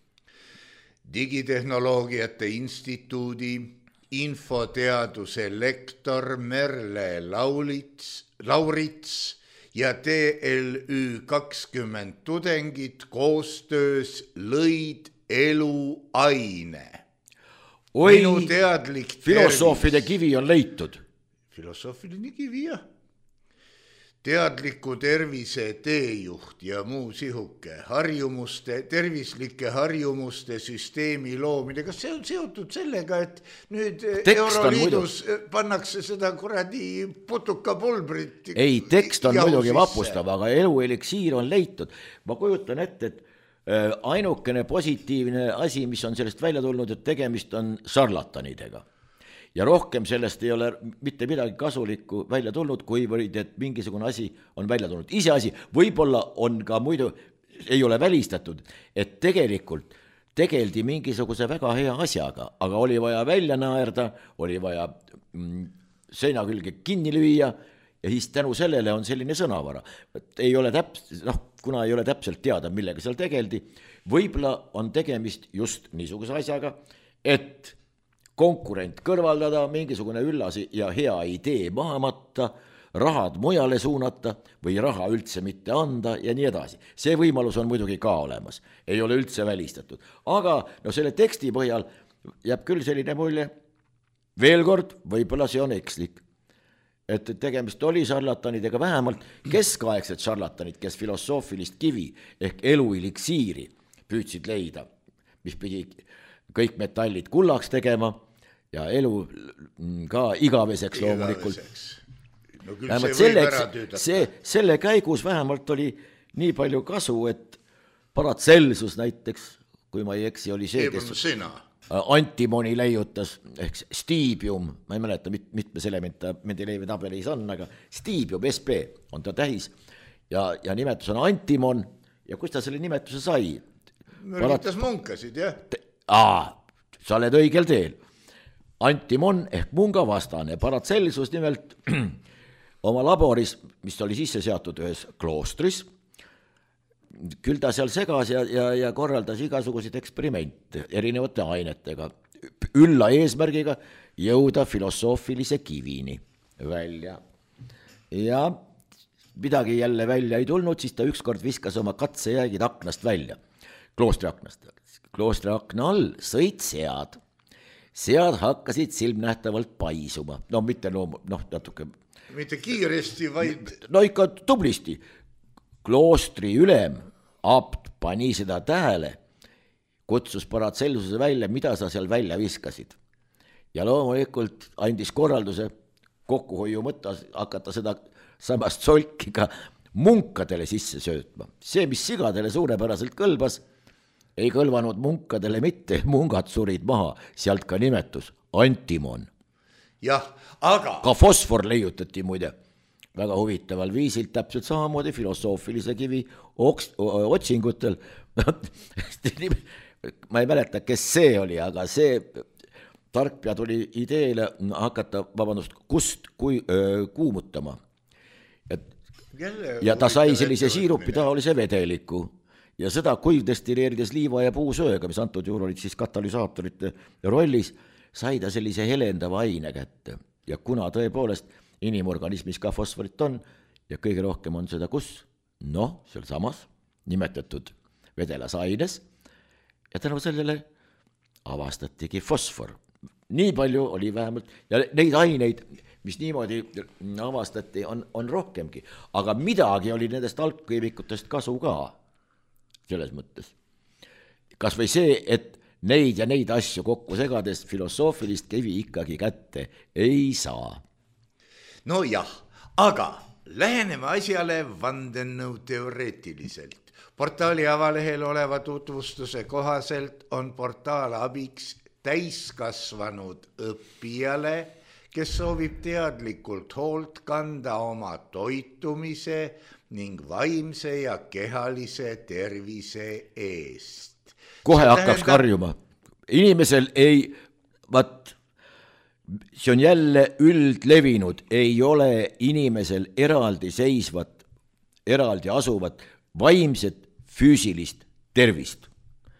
Digitehnoloogiate instituudi infoteaduse lektor Merle Laulits, Laurits ja T L Ü kakskümmend tudengid koostöös lõid eluaine. Oi, filosoofide tervis. Kivi on leitud. Filosoofide kivi, jah. Teadliku tervise teejuht ja muu sihuke harjumuste, tervislike harjumuste süsteemi loomine. Kas see on seotud sellega, et nüüd tekst Euroliidus pannakse seda kuradi putukapulbrit? Ei, tekst on muidugi vapustav, aga elueliksiir on leitud. Ma kujutan ette, et ainukene positiivne asi, mis on sellest välja tulnud, et tegemist on šarlatanidega. Ja rohkem sellest ei ole mitte midagi kasulikku välja tulnud, kuivõrd, et mingisugune asi on välja tulnud. Ise asi, võib-olla on ka muidu, ei ole välistatud, et tegelikult tegeldi mingisuguse väga hea asjaga, aga oli vaja välja naerda, oli vaja mm, seina külge kinni lüüa ja siis tänu sellele on selline sõnavara. Ei ole täpselt, noh, kuna ei ole täpselt teada, millega seal tegeldi, võib-olla on tegemist just niisuguse asjaga, et konkurent kõrvaldada, mingisugune üllasi ja hea idee maha matta, rahad mujale suunata või raha üldse mitte anda ja nii edasi. See võimalus on muidugi ka olemas, ei ole üldse välistatud. Aga no selle teksti põhjal jääb küll selline mulje, veel kord, võib-olla see on ekslik. Et tegemist oli šarlatanidega vähemalt keskaegsed šarlatanid, kes filosoofilist kivi ehk eluiliksiiri püüdsid leida, mis pidi kõik metallid kullaks tegema ja elu ka igaveseks loomulikult. No vähemalt selleks, see, selle käigus vähemalt oli nii palju kasu, et Paracelsus näiteks, kui ma ei eksi, oli see, kes antimoni leiutas, ehk stiibium, ma ei mäleta, mit, mitmes element Mendelejevi tabelis on, aga stiibium, S P on ta tähis ja, ja nimetus on antimon ja kus ta selle nimetuse sai? Mürgitas munkasid, jah? Aa, sa oled õigel teel. Antimon ehk munga vastane, Paracelsus nimelt oma laboris, mis oli sisse seatud ühes kloostris, küll ta seal segas ja, ja, ja korraldas igasuguseid eksperimente erinevate ainetega, ülla eesmärgiga jõuda filosoofilise kivini välja. Ja midagi jälle välja ei tulnud, siis ta ükskord viskas oma katsejäägid aknast välja, kloostri aknast. Kloostri akna all sõid sead. Sead hakkasid silmnähtavalt paisuma. No mitte no, noh, natuke... Mitte kiiresti, vaid... No ikka tublisti. Kloostri ülem, abt, pani seda tähele, kutsus Paracelsuse välja, mida sa seal välja viskasid. Ja loomulikult andis korralduse kokkuhoiu mõttes hakata seda samast solki ka munkadele sisse söötma. See, mis sigadele suurepäraselt kõlbas, ei kõlvanud munkadele mitte, mungad surid maha, sealt ka nimetus, antimon. Jah, aga... Ka fosfor leiutati muide väga huvitaval viisil, täpselt samamoodi filosoofilise kivi oks, otsingutel. Ma ei mäleta, kes see oli, aga see tarkpea tuli ideele hakata, vabandust, kust kui, öö, kuumutama. Et, ja ta sai sellise siirupi taolise vedeliku. Ja seda kuivdestilleerides liiva ja puusööga, mis antud juhul olid siis katalüsaatorite rollis, sai ta sellise helendava aine kätte. Ja kuna tõepoolest inimorganismis ka fosforit on ja kõige rohkem on seda kus? Noh, seal samas nimetatud vedelas aines ja tänu sellele avastatigi fosfor. Nii palju oli vähemalt ja neid aineid, mis niimoodi avastati, on, on rohkemgi. Aga midagi oli nendest algkeemikutest kasu ka. Selles mõttes. Kas või see, et neid ja neid asju kokku segades filosoofilist kivi ikkagi kätte ei saa. No jah, aga läheneme asjale vandenõu teoreetiliselt. Portaali avalehel oleva tutvustuse kohaselt on portaal abiks täiskasvanud õppijale, kes soovib teadlikult hoolt kanda oma toitumise ning vaimse ja kehalise tervise eest. Kohe see hakkaks tähendab... karjuma. Inimesel ei, vaat, see on jälle üldlevinud, ei ole inimesel eraldi seisvat, eraldi asuvat vaimset füüsilist tervist.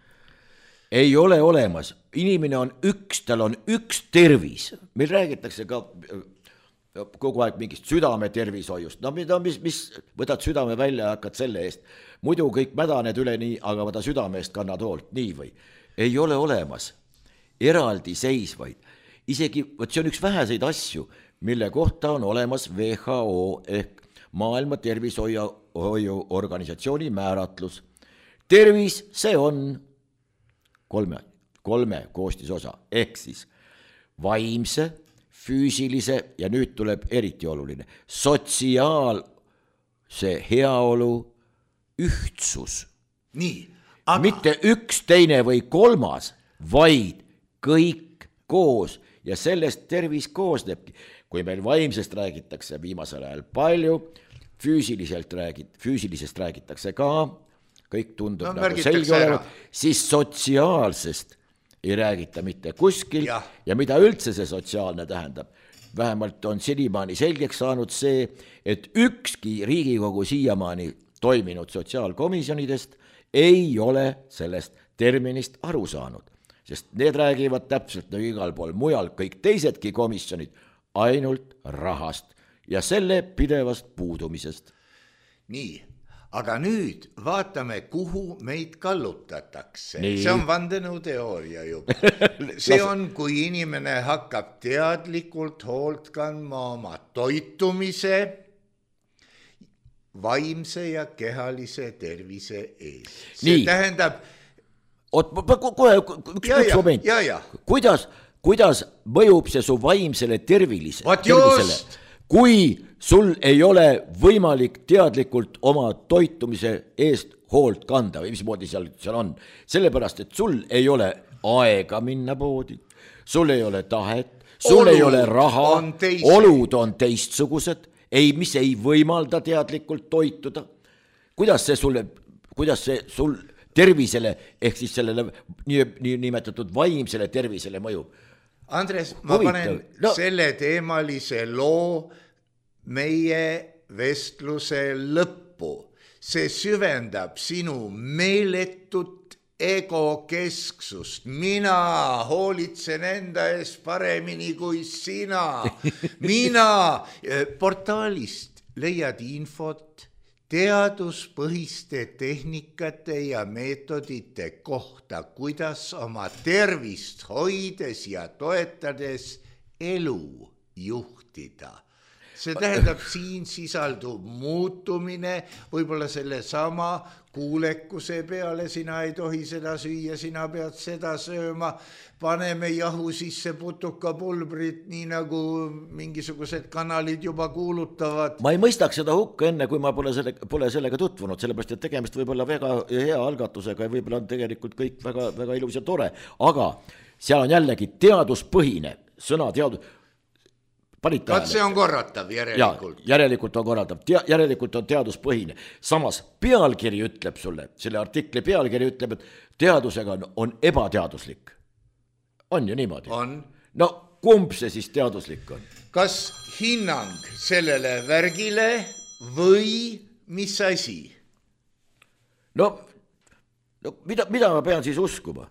Ei ole olemas. Inimene on üks, tal on üks tervis. Meil räägitakse ka kogu aeg mingist südame tervishoiust. No mida, mis, mis võtad südame välja ja hakkad selle eest. Muidu kõik mädaned üle nii, aga võta südame eest kannad hoolt, nii või. Ei ole olemas eraldi seisvaid. Isegi, võt see on üks väheseid asju, mille kohta on olemas W H O ehk Maailma Tervishoiu Organisatsiooni määratlus. Tervis, see on kolme, kolme koostisosa, ehk siis vaimse, füüsilise ja nüüd tuleb eriti oluline, sotsiaalse heaolu ühtsus. Nii, Aga... mitte üks, teine või kolmas, vaid kõik koos ja sellest tervis koosnebki. Kui meil vaimsest räägitakse viimasel ajal palju, füüsiliselt räägid, füüsilisest räägitakse ka, kõik tundub no, nagu selge olevat, siis sotsiaalsest ei räägita mitte kuskil ja. ja mida üldse see sotsiaalne tähendab. Vähemalt on senimaani selgeks saanud see, et ükski Riigikogu siiamaani toiminud sotsiaalkomisjonidest ei ole sellest terminist aru saanud, sest need räägivad täpselt nagu igal pool mujal, kõik teisedki komisjonid ainult rahast ja selle pidevast puudumisest. Nii, aga nüüd vaatame, kuhu meid kallutatakse. Nii. See on vandenõuteooria juba. See on, kui inimene hakkab teadlikult hoolt kandma oma toitumise, vaimse ja kehalise tervise eest. See Nii. tähendab... Oot, kohe, üks, üks moment. Ja, ja. Kuidas, kuidas mõjub see su vaimsele tervilise, tervisele? Just. Kui sul ei ole võimalik teadlikult oma toitumise eest hoolt kanda või mismoodi seal, seal on, sellepärast, et sul ei ole aega minna poodi, sul ei ole tahet, sul olud ei ole raha, on olud on teistsugused, ei, mis ei võimalda teadlikult toituda. Kuidas see sulle, kuidas see sul tervisele ehk siis sellele nii, nii nimetatud vaimsele tervisele mõjub? Andres, ma Huvitav. panen no. selle teemalise loo meie vestluse lõppu. See süvendab sinu meeletut egokesksust. Mina hoolitsen enda ees paremini kui sina. Mina portaalist leiad infot teaduspõhiste tehnikate ja meetodite kohta, kuidas oma tervist hoides ja toetades elu juhtida. See tähendab, siin sisaldub muutumine, võib-olla selle sama kuulekuse peale, sina ei tohi seda süüa, sina pead seda sööma, paneme jahu sisse putukapulbrit, nii nagu mingisugused kanalid juba kuulutavad. Ma ei mõistaks seda hukka enne, kui ma pole, selle, pole sellega tutvunud, sellepärast, et tegemist võib olla väga hea algatusega ja võib-olla on tegelikult kõik väga, väga ilus ja tore, aga seal on jällegi teaduspõhine, sõna teadus... Vaat see on korratav järelikult. Ja, järelikult on korratav, Tea, järelikult on teaduspõhine. Samas pealkiri ütleb sulle, selle artikli pealkiri ütleb, et teadusega on, on ebateaduslik. On ju niimoodi? On. No kumb see siis teaduslik on? Kas hinnang sellele värgile või mis asi? No, no mida, mida ma pean siis uskuma?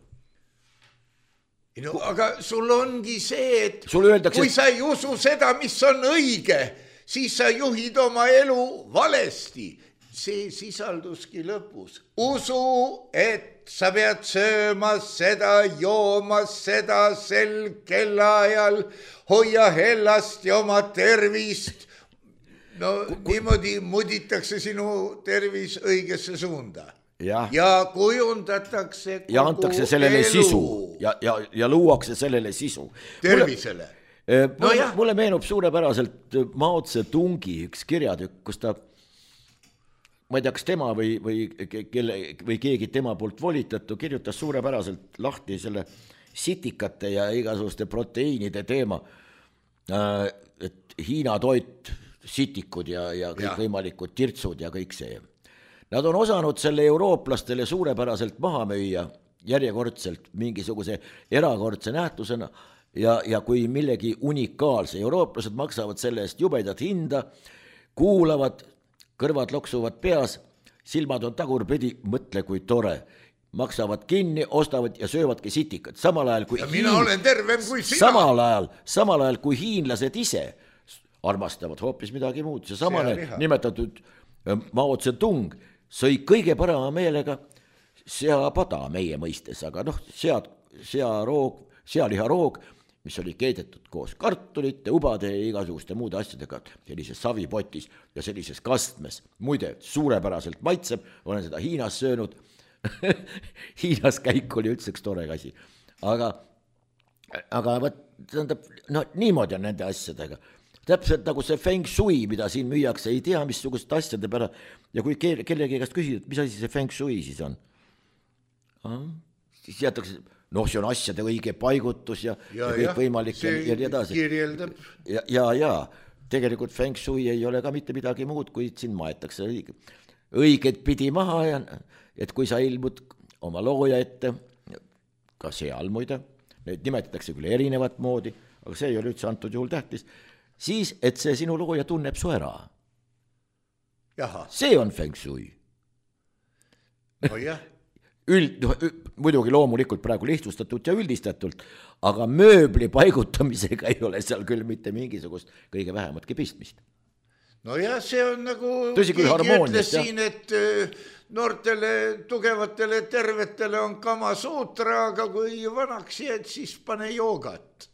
No, aga sul ongi see, et öeldakse, kui sa ei usu seda, mis on õige, siis sa juhid oma elu valesti. See sisalduski lõpus. Usu, et sa pead sööma seda, jooma seda sel kellaajal, hoia hellast ja oma tervist. No niimoodi muditakse sinu tervis õigesse suunda. Ja. ja kujundatakse kogu ja antakse sellele elu. Sisu ja, ja, ja luuakse sellele sisu. Tervisele. Mulle, no mulle, mulle meenub suurepäraselt Mao Tse-tungi üks kirjatükk, kus ta, ma ei tea, kas tema või, või, kelle, või keegi tema poolt volitatu kirjutas suurepäraselt lahti selle sitikate ja igasuguste proteiinide teema, et Hiina toit, sitikud ja, ja kõik ja. võimalikud tirtsud ja kõik see. Nad on osanud selle eurooplastele suurepäraselt maha müüa järjekordselt mingisuguse erakordse nähtusena ja, ja kui millegi unikaalse. Eurooplased maksavad selle eest jubedat hinda, kuulavad, kõrvad loksuvad peas, silmad on tagurpidi, mõtle kui tore. Maksavad kinni, ostavad ja söövadki sitikad. Samal ajal kui ja mina hiin... olen tervem kui sina. Samal ajal, samal ajal kui hiinlased ise armastavad hoopis midagi muud. See samane nimetatud Mao Tse-tung sõi kõige parema meelega seapada meie mõistes, aga noh, sead, searoog, sealiharoog, mis oli keedetud koos kartulite, ubade ja igasuguste muude asjadega sellises savipotis ja sellises kastmes. Muide, suurepäraselt maitseb, olen seda Hiinas söönud. Hiinas käik oli üldse üks tore asi. Aga, aga võt, tähendab, no, niimoodi on nende asjadega. Täpselt nagu see feng shui, mida siin müüakse, ei tea, missugust asjade pära. Ja kui kellegi käest küsida, mis asi see feng shui siis on? siis jätakse, noh, see on asjade õige paigutus ja, ja, ja kõik võimalik ja, ja nii edasi. Kirjeldab. Ja, ja, ja tegelikult feng shui ei ole ka mitte midagi muud, kui siin maetakse õige, õiget pidi maha ja et kui sa ilmud oma looja ette, ka seal muide, neid nimetatakse küll erinevat moodi, aga see ei ole üldse antud juhul tähtis, siis, et see sinu looja tunneb su ära. Jaha. See on feng shui. No jah. Üld, muidugi loomulikult praegu lihtsustatult ja üldistatult, aga mööbli paigutamisega ei ole seal küll mitte mingisugust kõige vähematki pistmist. No jah, see on nagu Tõsi, keegi ütles siin, et noortele, tugevatele, tervetele on kama suutra, aga kui vanaks jääd, siis pane joogat.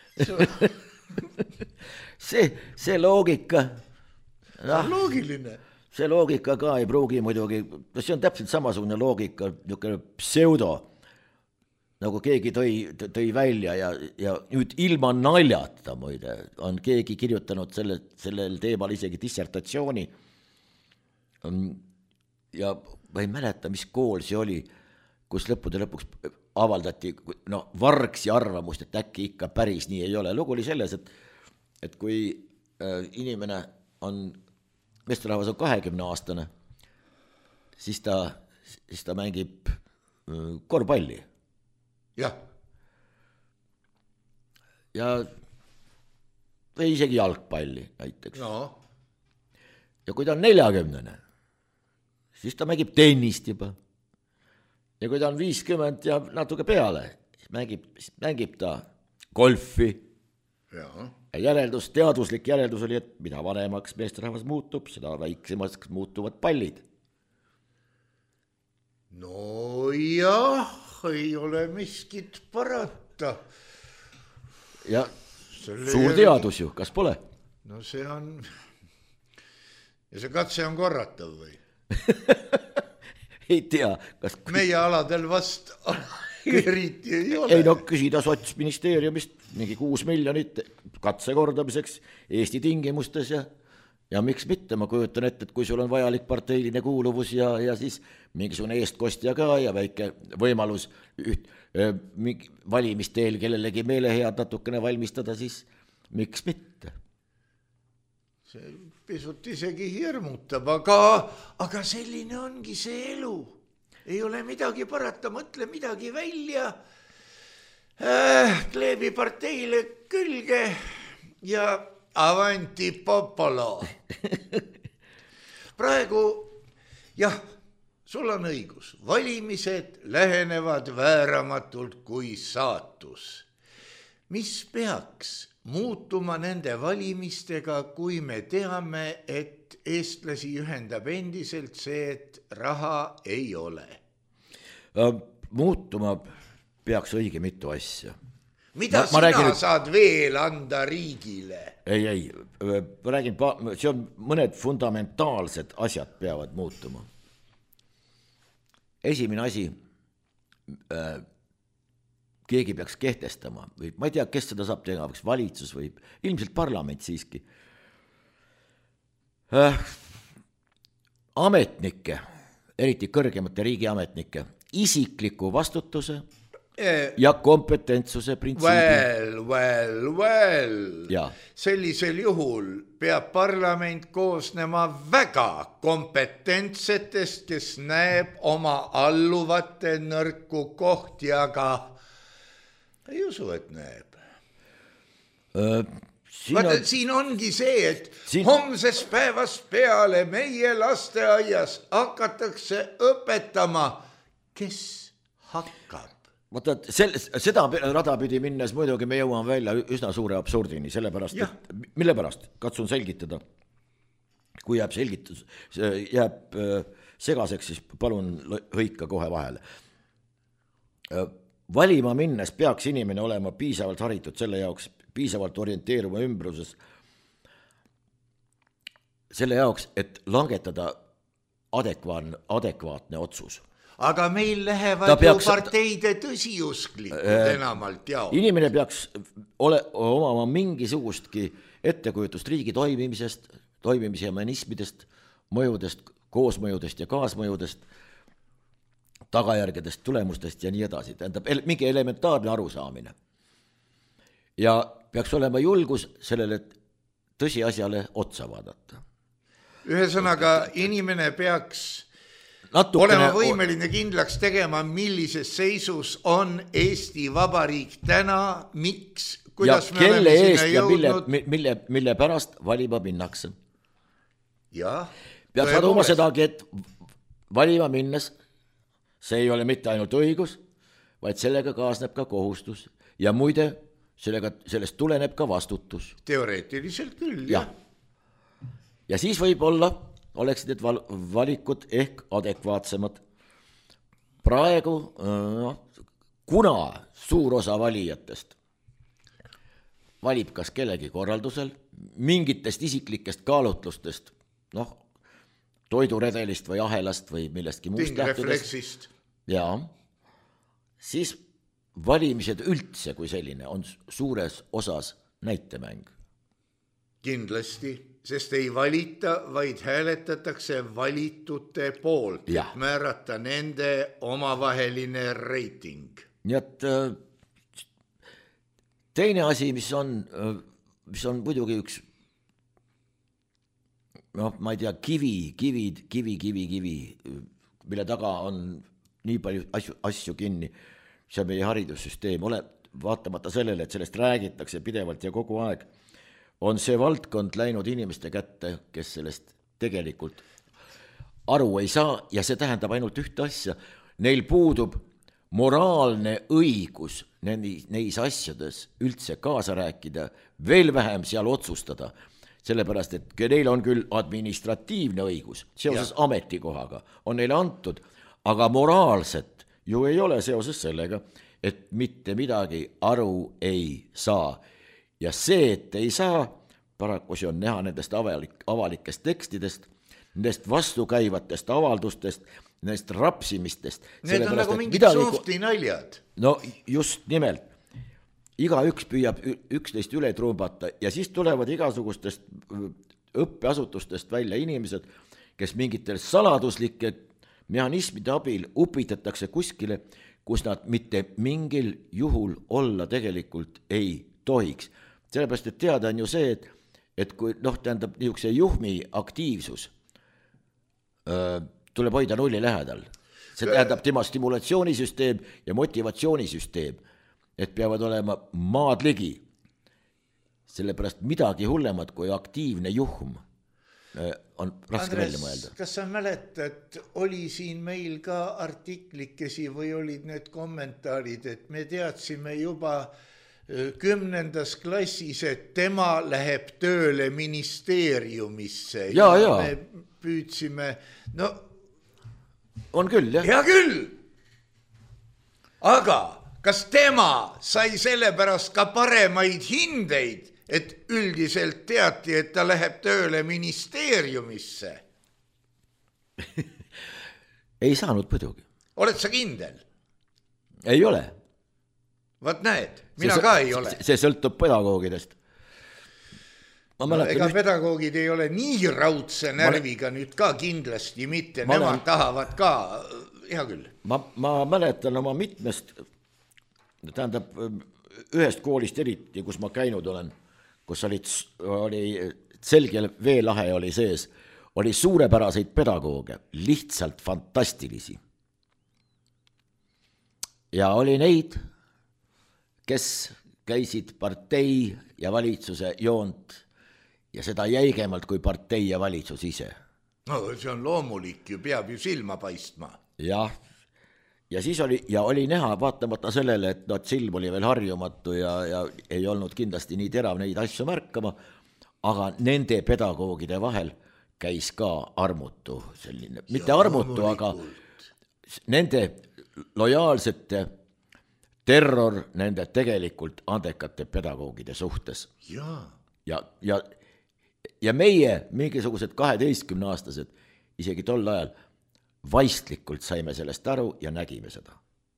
see, see loogika no, loogiline. See loogika ka ei pruugi muidugi, see on täpselt samasugune loogika, niisugune pseudo, nagu keegi tõi, tõi välja ja, ja nüüd ilma naljata muide on keegi kirjutanud selle, sellel teemal isegi dissertatsiooni ja ma ei mäleta, mis kool see oli, kus lõppude lõpuks avaldati no, vargsi arvamust, et äkki ikka päris nii ei ole. Lugu oli selles, et, et kui äh, inimene on, meesterahvas on kahekümne aastane, siis ta, siis ta mängib äh, korvpalli. Jah. Ja või isegi jalgpalli näiteks. No. Ja kui ta on neljakümnene, siis ta mängib tennist juba. Ja kui ta on viiskümmend ja natuke peale, siis mängib, siis mängib ta golfi. Ja. Ja järeldus, teaduslik järeldus oli, et mida vanemaks meesterahvas muutub, seda väiksemaks muutuvad pallid. No jah, ei ole miskit parata. Ja selle suur teadus ju, kas pole? No see on, ja see katse on korratav või? ei tea, kas meie aladel vast eriti ei ole. Ei no küsida sotsministeeriumist mingi kuus miljonit katse kordamiseks Eesti tingimustes ja, ja miks mitte, ma kujutan ette, et kui sul on vajalik parteiline kuuluvus ja, ja siis mingisugune eestkostja ka ja väike võimalus üht, mingi valimisteel kellelegi meelehead natukene valmistada, siis miks mitte? See pisut isegi hirmutab, aga, aga selline ongi see elu. Ei ole midagi parata, mõtle midagi välja, äh, kleebi parteile külge ja avanti popolo. Praegu, jah, sul on õigus, valimised lähenevad vääramatult kui saatus. Mis peaks muutuma nende valimistega, kui me teame, et eestlasi ühendab endiselt see, et raha ei ole? Muutuma peaks õige mitu asja. Mida ma, ma sina räägin, saad veel anda riigile? Ei, ei, ma räägin, see on mõned fundamentaalsed asjad peavad muutuma. Esimene asi, äh, keegi peaks kehtestama, või ma ei tea, kes seda saab teha, võiks valitsus või ilmselt parlament siiski. Äh, ametnike, eriti kõrgemate riigiametnike, isikliku vastutuse eh, ja kompetentsuse printsiibi. Well, well, well. Ja. Sellisel juhul peab parlament koosnema väga kompetentsetest, kes näeb oma alluvate nõrku kohti, aga ei usu, et näeb. Öö, siin, Vaata, on... siin ongi see, et siin... homsest päevast peale meie lasteaias hakatakse õpetama, kes hakkab. Vaata, sel, seda rada pidi minnes muidugi me jõuame välja üsna suure absurdini, sellepärast, et, mille pärast, katsun selgitada. Kui jääb selgitus, jääb segaseks, siis palun hõika kohe vahele. Valima minnes peaks inimene olema piisavalt haritud selle jaoks, piisavalt orienteeruma ümbruses selle jaoks, et langetada adekvaatne, adekvaatne otsus. Aga meil lähevad peaks, ju parteide tõsiusklikud äh, enamalt jaoks. Inimene peaks ole, omama mingisugustki ettekujutust riigi toimimisest, toimimise mehhanismidest, mõjudest, koosmõjudest ja kaasmõjudest. tagajärgedest, tulemustest ja nii edasi, tähendab mingi elementaarne arusaamine. Ja peaks olema julgus sellele tõsiasjale otsa vaadata. Ühesõnaga, inimene peaks Natukene... olema võimeline kindlaks tegema, millises seisus on Eesti Vabariik täna, miks, kuidas ja me kelle oleme eest sinna ja mille, jõudnud. mille, mille pärast valima minnakse. Ja, peaks aduma sedagi, et valima minnes see ei ole mitte ainult õigus, vaid sellega kaasneb ka kohustus ja muide, sellega, sellest tuleneb ka vastutus. Teoreetiliselt küll, jah. Ja. ja siis võib-olla oleksid need val- valikud ehk adekvaatsemad. Praegu, no, kuna suur osa valijatest valib kas kellegi korraldusel, mingitest isiklikest kaalutlustest, noh, toiduredelist või ahelast või millestki muust lähtudest, ja siis valimised üldse kui selline on suures osas näitemäng. Kindlasti, sest ei valita, vaid hääletatakse valitute poolt, ja. et määrata nende omavaheline reiting. Nii et teine asi, mis on, mis on muidugi üks, noh, ma ei tea, kivi, kivi, kivi, kivi, kivi, mille taga on nii palju asju, asju kinni, see on meie haridussüsteem, ole, vaatamata sellele, et sellest räägitakse pidevalt ja kogu aeg, on see valdkond läinud inimeste kätte, kes sellest tegelikult aru ei saa ja see tähendab ainult ühte asja, neil puudub moraalne õigus neis asjades üldse kaasa rääkida, veel vähem seal otsustada, sellepärast, et neil on küll administratiivne õigus seoses ja. Ametikohaga, on neile antud, aga moraalset ju ei ole seoses sellega, et mitte midagi aru ei saa. Ja see, et ei saa, paraku see on näha nendest avalik, avalikest tekstidest, nendest vastukäivatest avaldustest, nendest rapsimistest. Need on nagu mingid midagi... sohti naljad. No just nimelt. Igaüks püüab üksteist üle trumbata ja siis tulevad igasugustest õppeasutustest välja inimesed, kes mingitel saladuslike mehhanismide abil upitatakse kuskile, kus nad mitte mingil juhul olla tegelikult ei tohiks. Sellepärast, et teada on ju see, et, et kui noh, tähendab niisuguse juhmi aktiivsus öö, tuleb hoida nulli lähedal. See tähendab tema stimulatsioonisüsteem ja motivatsioonisüsteem, et peavad olema maad ligi. Sellepärast midagi hullemat kui aktiivne juhm on raske Andres, välja mõelda. Kas sa mäletad, oli siin meil ka artiklikesi või olid need kommentaarid, et me teadsime juba kümnendas klassis, et tema läheb tööle ministeeriumisse ja, ja, ja. me püüdsime, no on küll, jah. Hea küll, aga kas tema sai sellepärast ka paremaid hindeid, et üldiselt teati, et ta läheb tööle ministeeriumisse? Ei saanud muidugi. Oled sa kindel? Ei ole. Vaat näed, mina see, ka ei ole. See sõltub pedagoogidest. No, ega üht... pedagoogid ei ole nii raudse närviga ma... nüüd ka kindlasti mitte, ma nemad olen... tahavad ka, hea küll. Ma, ma mäletan oma mitmest, tähendab ühest koolist eriti, kus ma käinud olen, kus oli, oli selgel veelahe oli sees, oli suurepäraseid pedagooge, lihtsalt fantastilisi. Ja oli neid, kes käisid partei ja valitsuse joont ja seda jäigemalt kui partei ja valitsus ise. No see on loomulik ju, peab ju silma paistma. Jah, ja siis oli, ja oli näha vaatamata sellele, et no, silm oli veel harjumatu ja, ja ei olnud kindlasti nii terav neid asju märkama, aga nende pedagoogide vahel käis ka armutu selline, mitte ja, armutu, aga nende lojaalsete terror nende tegelikult andekate pedagoogide suhtes. Ja, ja, ja, ja meie mingisugused kaheteistkümne aastased isegi tol ajal vaistlikult saime sellest aru ja nägime seda.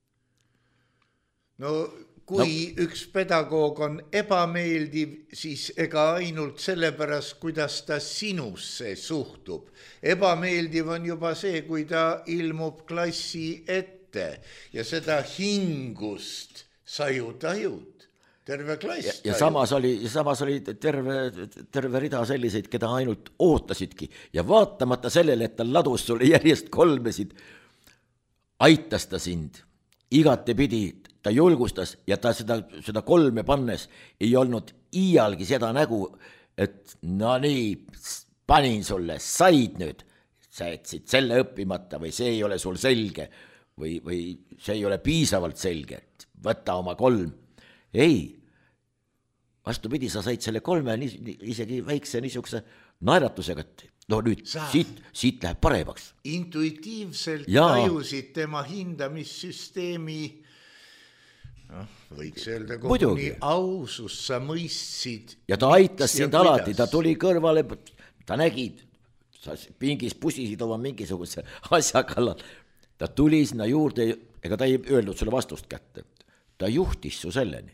No kui no. üks pedagoog on ebameeldiv, siis ega ainult sellepärast, kuidas ta sinusse suhtub. Ebameeldiv on juba see, kui ta ilmub klassi ette ette ja seda hingust sa ju tajud. Terve klass. Ja, ja samas oli, ja samas oli terve, terve rida selliseid, keda ainult ootasidki. Ja vaatamata sellele, et ta ladus sulle järjest kolmesid, aitas ta sind. Igate pidi ta julgustas ja ta seda, seda kolme pannes ei olnud iialgi seda nägu, et no nii, panin sulle, said nüüd, sa jätsid selle õppimata või see ei ole sul selge või, või see ei ole piisavalt selge, võta oma kolm. Ei, vastupidi, sa said selle kolme isegi väikse niisuguse naeratusega, et no nüüd siit, siit läheb paremaks. Intuitiivselt ja tajusid tema hindamissüsteemi, noh, võiks öelda koguni ausus, sa mõistsid. Ja ta aitas sind alati, ta tuli kõrvale, ta nägi, sa pingis pusisid oma mingisuguse asja kallal. Ta tuli sinna juurde, ega ta ei öelnud sulle vastust kätte. Ta juhtis su selleni.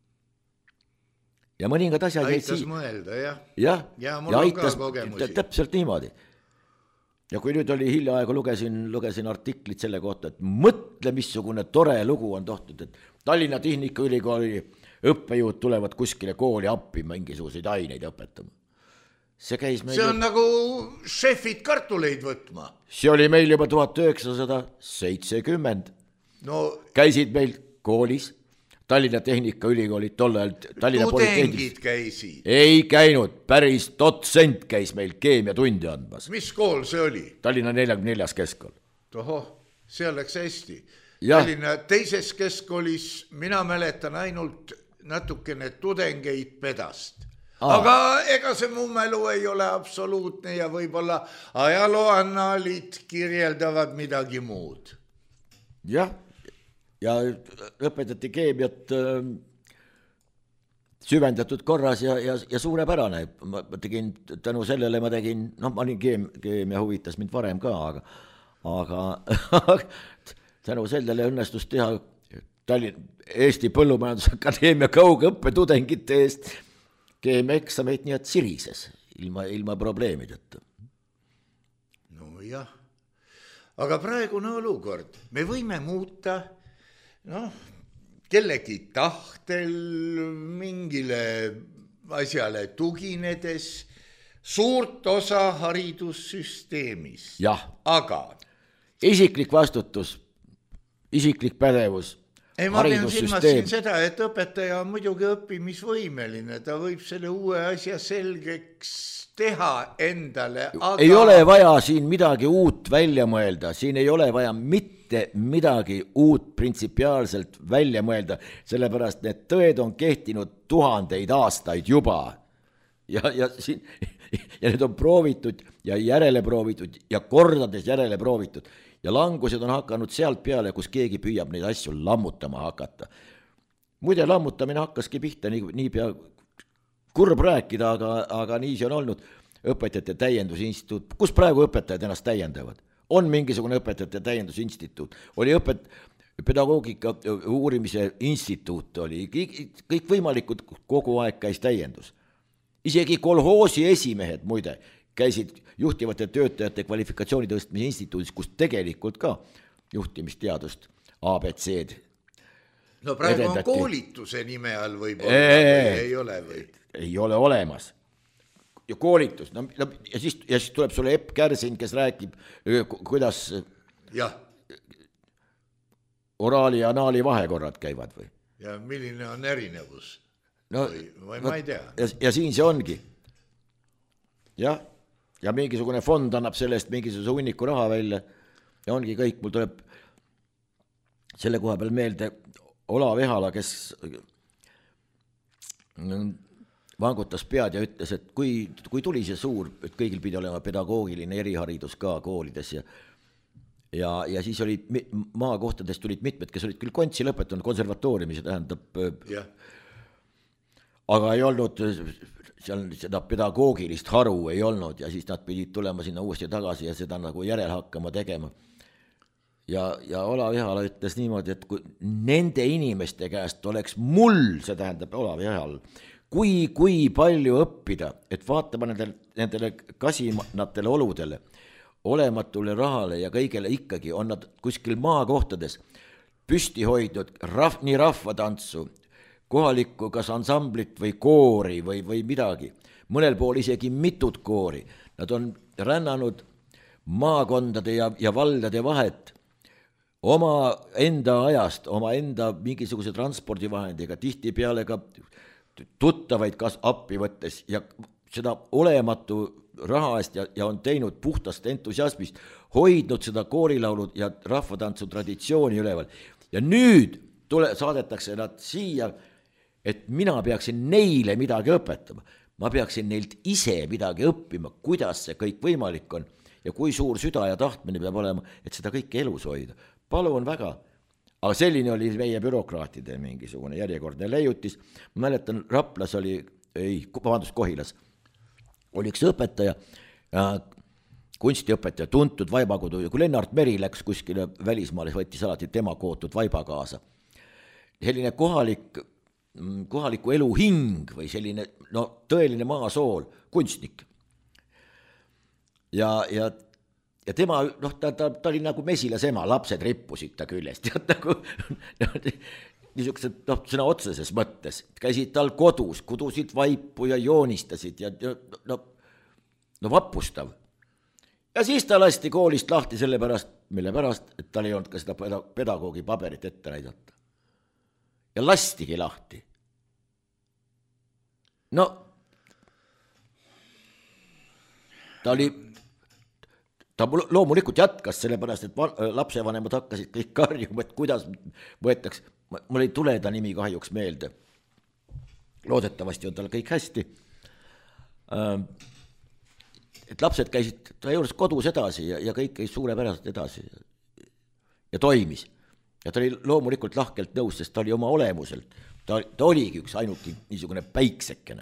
Ja mõningad asjad aitas jäid mõelda, jah. Jah, ja mul ja on aitas, ka kogemusi. Täpselt niimoodi. Ja kui nüüd oli hiljaaegu lugesin, lugesin artiklit selle kohta, et mõtle, missugune tore lugu on tohtud, et Tallinna Tehnikaülikooli õppejõud tulevad kuskile kooli appi mingisuguseid aineid õpetama. See käis meil... See on ju... nagu šefid kartuleid võtma. See oli meil juba tuhat üheksasada seitsekümmend. No... Käisid meil koolis Tallinna Tehnikaülikooli tollel Tallinna Tudengid käisid. Ei käinud, päris dotsent käis meil keemiatundi andmas. Mis kool see oli? Tallinna neljakümne neljas keskkool. Tohoh, seal läks hästi. Ja. Tallinna teises keskkoolis mina mäletan ainult natukene tudengeid pedast. Aa. Aga ega see mu mälu ei ole absoluutne ja võib-olla ajalooannaalid kirjeldavad midagi muud. Jah. Ja õpetati keemiat äh, süvendatud korras ja, ja, ja suurepärane. Ma tegin, tänu sellele ma tegin, noh, ma olin keem, keemia huvitas mind varem ka, aga, aga tänu sellele õnnestus teha Tallinn, Eesti Põllumajandusakadeemia kaugõppe tudengite eest keemia eksameid, nii et sirises ilma, ilma probleemideta. No jah, aga praegune olukord, me võime muuta noh, kellegi tahtel mingile asjale tuginedes suurt osa haridussüsteemis. Jah. Aga isiklik vastutus, isiklik pädevus, ei, ma pean silmas siin seda, et õpetaja on muidugi õppimisvõimeline, ta võib selle uue asja selgeks teha endale, aga... Ei ole vaja siin midagi uut välja mõelda, siin ei ole vaja mitte midagi uut printsipiaalselt välja mõelda, sellepärast need tõed on kehtinud tuhandeid aastaid juba. Ja, ja, siin, ja need on proovitud ja järele proovitud ja kordades järele proovitud. Ja langused on hakanud sealt peale, kus keegi püüab neid asju lammutama hakata. Muide, lammutamine hakkaski pihta nii, nii pea kurb rääkida, aga, aga nii see on olnud. Õpetajate täiendusinstituut, kus praegu õpetajad ennast täiendavad? On mingisugune õpetajate täiendusinstituut, oli õpet, pedagoogika uurimise instituut, oli kõik, kõik võimalikud, kogu aeg käis täiendus. Isegi kolhoosi esimehed, muide, käisid juhtivate töötajate kvalifikatsiooni tõstmise instituudis, kus tegelikult ka juhtimisteadust A B C-d no praegu edendati. On koolituse nime all võib-olla või ei ole või? Ei ole olemas. Ja koolitus, no, ja, siis, ja siis tuleb sulle Epp Kärsin, kes räägib, kuidas ja. oraali ja anaali vahekorrad käivad või? Ja milline on erinevus? No, või, või ma ei tea. Ja, ja siin see ongi. Jah, ja mingisugune fond annab sellest mingisuguse hunniku raha välja ja ongi kõik, mul tuleb selle koha peal meelde Olav Ehala, kes vangutas pead ja ütles, et kui, kui tuli see suur, et kõigil pidi olema pedagoogiline eriharidus ka koolides ja, ja, ja siis oli maakohtadest tulid mitmed, kes olid küll kontsi lõpetanud konservatooriumi, see tähendab, yeah. aga ei olnud seal seda pedagoogilist haru ei olnud ja siis nad pidid tulema sinna uuesti tagasi ja seda nagu järel hakkama tegema. Ja, ja Olav Ehala ütles niimoodi, et kui nende inimeste käest oleks mul, see tähendab Olav Ehal, kui, kui palju õppida, et vaatama nendele, nendele kasinatele oludele, olematule rahale ja kõigele ikkagi on nad kuskil maakohtades püsti hoidnud rahv, nii rahvatantsu, kohalikku kas ansamblit või koori või, või midagi. Mõnel pool isegi mitut koori. Nad on rännanud maakondade ja, ja valdade vahet oma enda ajast, oma enda mingisuguse transpordivahendiga, tihti peale ka tuttavaid kas appi võttes ja seda olematu raha eest ja, ja on teinud puhtast entusiasmist, hoidnud seda koorilaulu ja rahvatantsu traditsiooni üleval. Ja nüüd tule, saadetakse nad siia, et mina peaksin neile midagi õpetama. Ma peaksin neilt ise midagi õppima, kuidas see kõik võimalik on ja kui suur süda ja tahtmine peab olema, et seda kõike elus hoida. Palun väga. Aga selline oli meie bürokraatide mingisugune järjekordne leiutis. Ma mäletan, Raplas oli, ei, vabandust, Kohilas oli üks õpetaja, kunstiõpetaja, tuntud vaibakodu, ja kui Lennart Meri läks kuskile välismaale, võttis alati tema kootud vaiba kaasa. Selline kohalik, kohaliku elu hing või selline no, tõeline maasool, kunstnik. Ja, ja Ja tema, noh, ta, ta, ta oli nagu mesilas ema, lapsed rippusid ta küljest, ja nagu niisugused, noh, sõna otseses mõttes, käisid tal kodus, kudusid vaipu ja joonistasid ja, ja no, no vapustav. Ja siis ta lasti koolist lahti selle pärast, mille pärast, et tal ei olnud ka seda pedagoogi paberit ette näidata. Ja lastigi lahti. No, ta oli... Ta loomulikult jätkas sellepärast, et lapsevanemad hakkasid kõik karjuma, et kuidas võetaks, mul ei tule ta nimi kahjuks meelde. Loodetavasti on tal kõik hästi. Et lapsed käisid ta juures kodus edasi ja, ja kõik käis suurepäraselt edasi ja toimis. Ja ta oli loomulikult lahkelt nõus, sest ta oli oma olemuselt. Ta, ta oligi üks ainult niisugune päiksekene.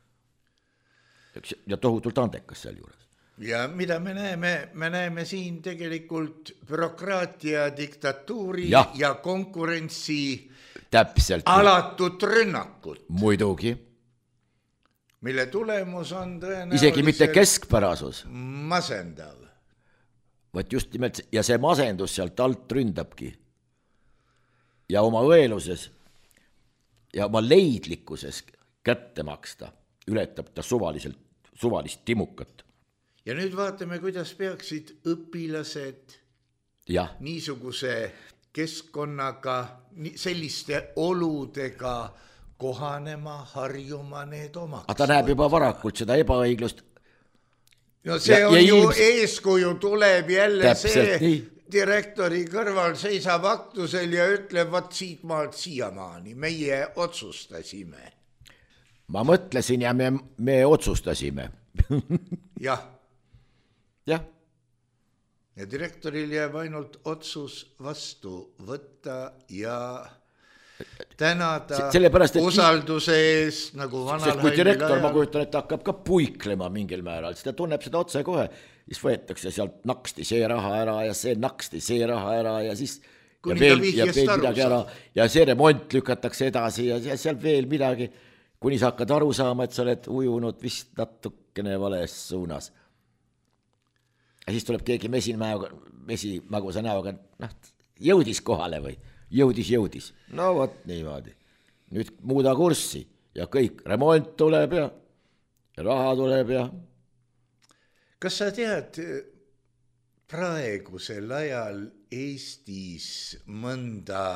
Ja tohutult andekas seal juures. Ja mida me näeme, me näeme siin tegelikult bürokraatia, diktatuuri ja, ja konkurentsi täpselt alatut rünnakut. Muidugi. Mille tulemus on tõenäoliselt isegi mitte keskpärasus. Masendav. Võt just nimelt, ja see masendus sealt alt ründabki. Ja oma õeluses ja oma leidlikkuses kätte maksta ületab ta suvaliselt, suvalist timukat. Ja nüüd vaatame, kuidas peaksid õpilased ja. Niisuguse keskkonnaga, selliste oludega kohanema, harjuma need omaks. Aga ta näeb juba varakult seda ebaõiglust. No see ja, on ja ju ilms... eeskuju tuleb jälle täpselt see nii. Direktori kõrval seisab aktusel ja ütleb, vaat siit maalt siiamaani, meie otsustasime. Ma mõtlesin ja me, me otsustasime. Jah. Jah. Ja direktoril jääb ainult otsus vastu võtta ja tänada sellepärast, usalduse ees, nagu vanal sest kui direktor, ma kujutan, et hakkab ka puiklema mingil määral, siis ta tunneb seda otse kohe, siis võetakse sealt naksti see raha ära ja see naksti see raha ära ja siis kuni ja veel, ja veel midagi ära ja see remont lükatakse edasi ja, ja seal veel midagi, kuni sa hakkad aru saama, et sa oled ujunud vist natukene vales suunas. Ja siis tuleb keegi mesinmäoga, mesimagusa näoga, noh, jõudis kohale või jõudis, jõudis. No vot niimoodi. Nüüd muuda kurssi ja kõik, remont tuleb ja, ja raha tuleb ja. Kas sa tead praegusel ajal Eestis mõnda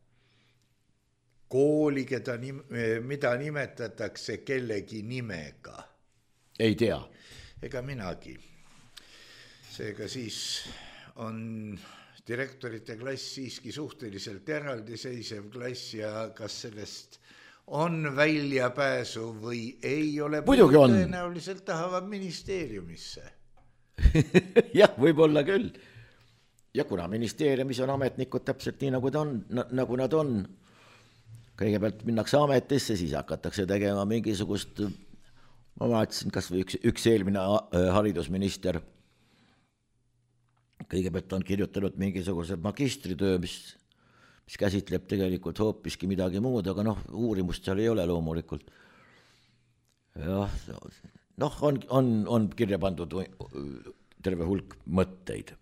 kooli, keda, mida nimetatakse kellegi nimega? Ei tea. Ega minagi. Seega siis on direktorite klass siiski suhteliselt eraldiseisev klass ja kas sellest on väljapääsu või ei ole. Muidugi on. Tõenäoliselt tahavad ministeeriumisse. Jah, võib-olla küll. Ja kuna ministeeriumis on ametnikud täpselt nii, nagu, ta on, nagu nad on, kõigepealt minnakse ametisse, siis hakatakse tegema mingisugust, ma vaatasin, kas või üks, üks eelmine haridusminister kõigepealt on kirjutanud mingisuguse magistritöö, mis, mis käsitleb tegelikult hoopiski midagi muud, aga noh, uurimust seal ei ole loomulikult. Jah, noh, on, on, on kirja pandud terve hulk mõtteid.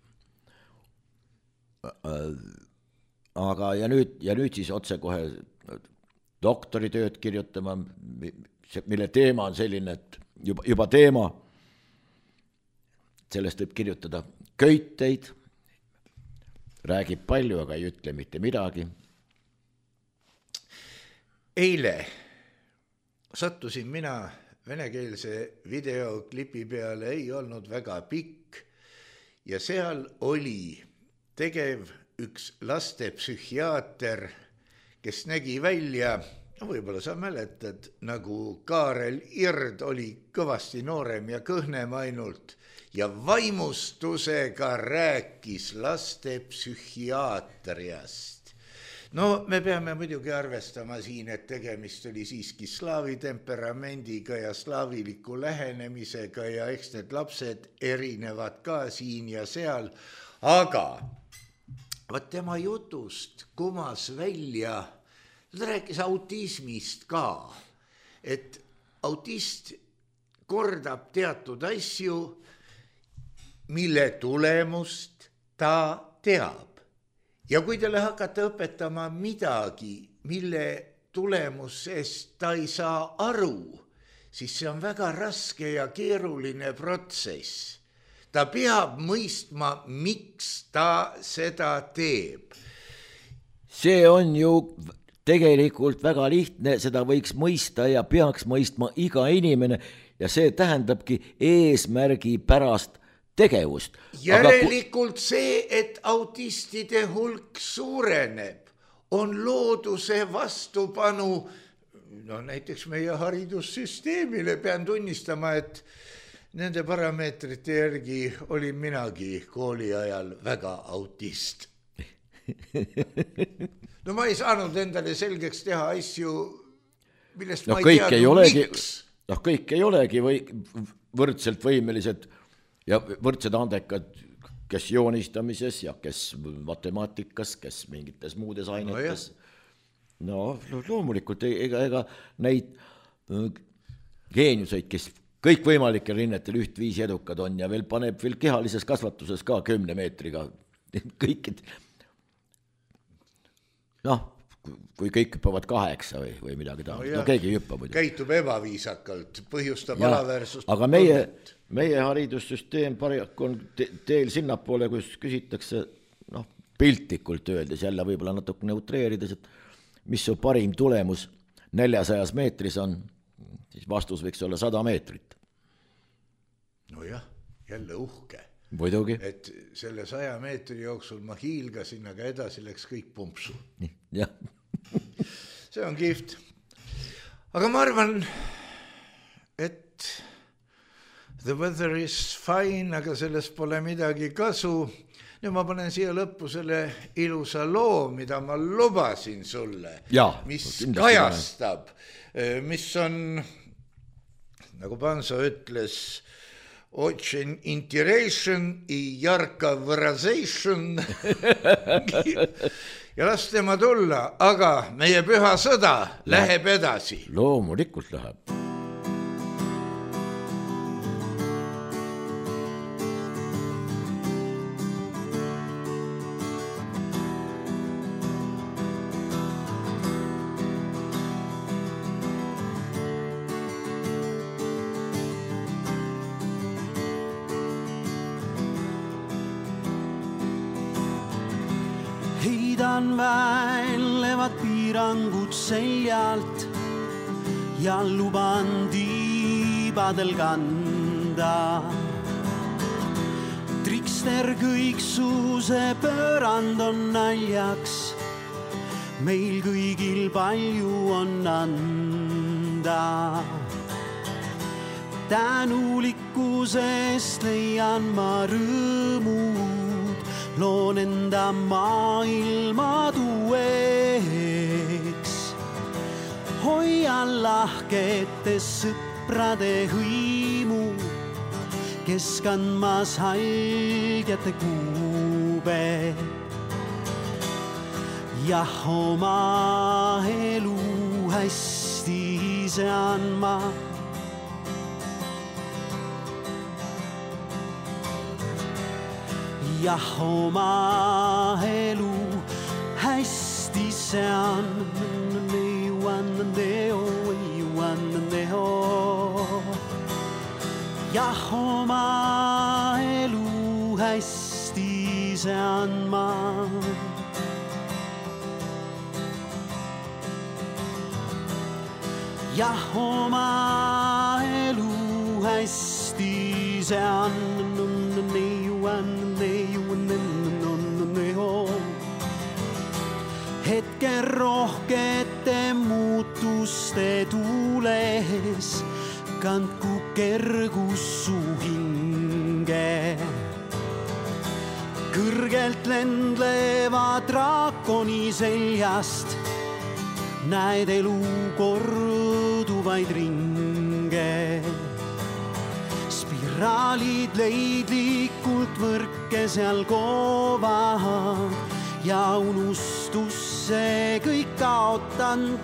Aga ja nüüd, ja nüüd siis otse kohe doktoritööd kirjutama, mille teema on selline, et juba, juba teema, sellest võib kirjutada köiteid, räägib palju, aga ei ütle mitte midagi. Eile sattusin mina venekeelse videoklipi peale, ei olnud väga pikk ja seal oli tegev üks lastepsühhiaater, kes nägi välja, no võib-olla sa mäletad, nagu Kaarel Ird oli kõvasti noorem ja kõhnem ainult ja vaimustusega rääkis lastepsühhiaatriast. No me peame muidugi arvestama siin, et tegemist oli siiski slaavi temperamendiga ja slaaviliku lähenemisega ja eks need lapsed erinevad ka siin ja seal, aga vaat tema jutust kumas välja, ta rääkis autismist ka, et autist kordab teatud asju, mille tulemust ta teab. Ja kui talle hakata õpetama midagi, mille tulemusest ta ei saa aru, siis see on väga raske ja keeruline protsess. Ta peab mõistma, miks ta seda teeb. See on ju tegelikult väga lihtne, seda võiks mõista ja peaks mõistma iga inimene ja see tähendabki eesmärgi pärast tegevust. Järelikult aga... see, et autistide hulk suureneb, on looduse vastupanu, no näiteks meie haridussüsteemile, pean tunnistama, et nende parameetrite järgi olin minagi kooli ajal väga autist. No ma ei saanud endale selgeks teha asju, millest no, ma ei teadnud miks. Noh, kõik ei olegi või võrdselt võimelised ja võrdsed andekad, kes joonistamises ja kes matemaatikas, kes mingites muudes ainetes. No, no loomulikult, ega, ega neid geeniuseid, kes kõik võimalikel rinnetel ühtviisi edukad on ja veel paneb veel kehalises kasvatuses ka kümne meetriga. Kõik, noh, kui kõik hüppavad kaheksa või, või midagi taha. No, no keegi ei hüppa muidu. Käitub ebaviisakalt, põhjustab alaväärsust. Aga meie, meie haridussüsteem paraku on te, teel sinnapoole, kus küsitakse, noh, piltlikult öeldes, jälle võib-olla natuke neutreerides, et mis su parim tulemus neljasajas meetris on, siis vastus võiks olla sada meetrit. No jah, jälle uhke. Muidugi. Et selle saja meetri jooksul ma hiilgasin, aga edasi läks kõik pumpsu. Jah. See on kihvt. Aga ma arvan, et the weather is fine, aga sellest pole midagi kasu. Nüüd ma panen siia lõppu selle ilusa loo, mida ma lubasin sulle, ja, mis kajastab, mis on, nagu Panso ütles, очень интересен и ярко выразation. Ja las tema tulla, aga meie püha sõda läheb edasi. Loomulikult läheb. Heidan välevad piirangud seljalt ja luban tiibadel kanda. Trikster kõiksuse pöörand on naljaks, meil kõigil palju on anda. Tänulikkusest leian ma rõõmud, loon enda maailmad uueks. Hoian lahketes sõprade hõimu, kes kandmas haljate kuube. Jah, oma elu hästi sean ma. jah, oma elu hästi see on. Jah, oma elu hästi see andma. Jah, oma elu hästi see on. Hetke rohkete muutuste tuules kandku kergus su hinge. Kõrgelt lendleva draakoni seljast näed elu korduvaid ringe. Spiraalid leidlikult võrke seal koovad ja unustusse kõik kaotanud.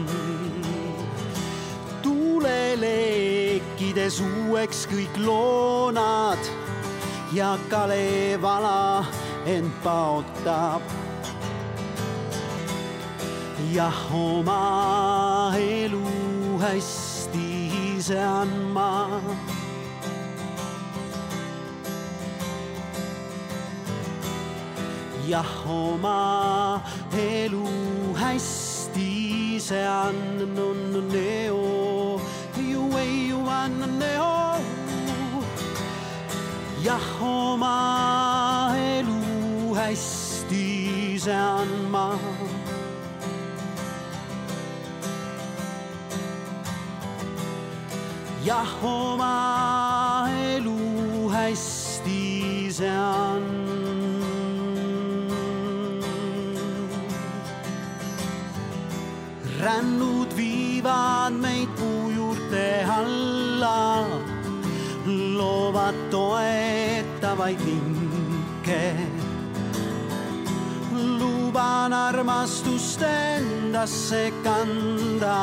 Tuuleleekides uueks kõik loonad ja Kalevala end paotab. Jah, oma elu hästi see andma. Jah, oma elu hästi see on neo, ju ei ju anna neo. Jah, oma elu hästi see andma. Jah, oma elu hästi see on. Rännud viivad meid puujuurte alla, loovad toetavaid vinke. Luban armastust endasse kanda,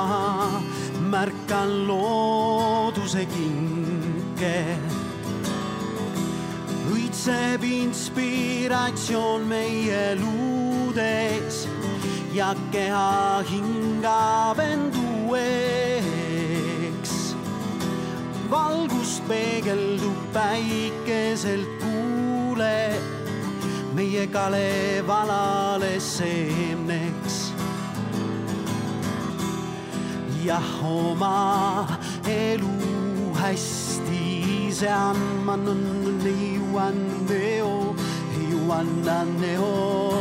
märkan looduse kinke. Õitseb inspiratsioon meie luudes ja keha hingab end uueks. Valgust peegeldub päikeselt kuule, meie Kalevalale seemneks. Jah, oma elu hästi see andma. Juanneo, juanneo.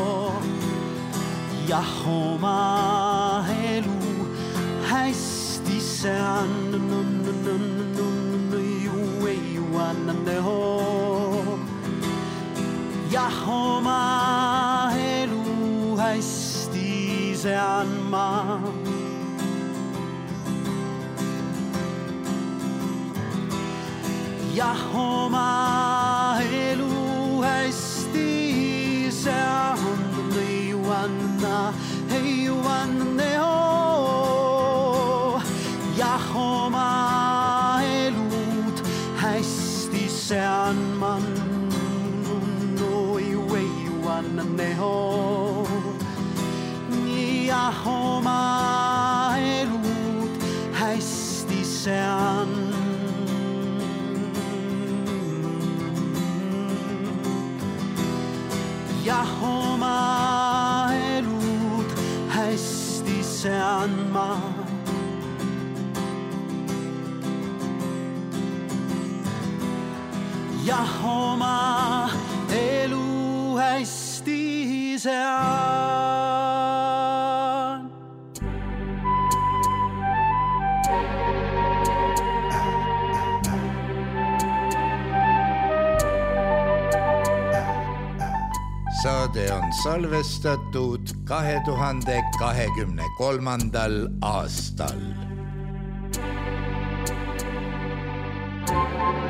Jah, oma elu hästi see on. Ju ei juanneo. Jah, oma elu hästi see andma. Jah, oma elu hästi see on. Juanna, ei juanneo. Jah, oma elud hästi see andma. No ju ei juanneo. Jah, oma elud hästi see on. Jah, oma elud hästi see andma. Jah, oma elu hästi see on. Saade on salvestatud kahe tuhande kahekümne kolmandal aastal.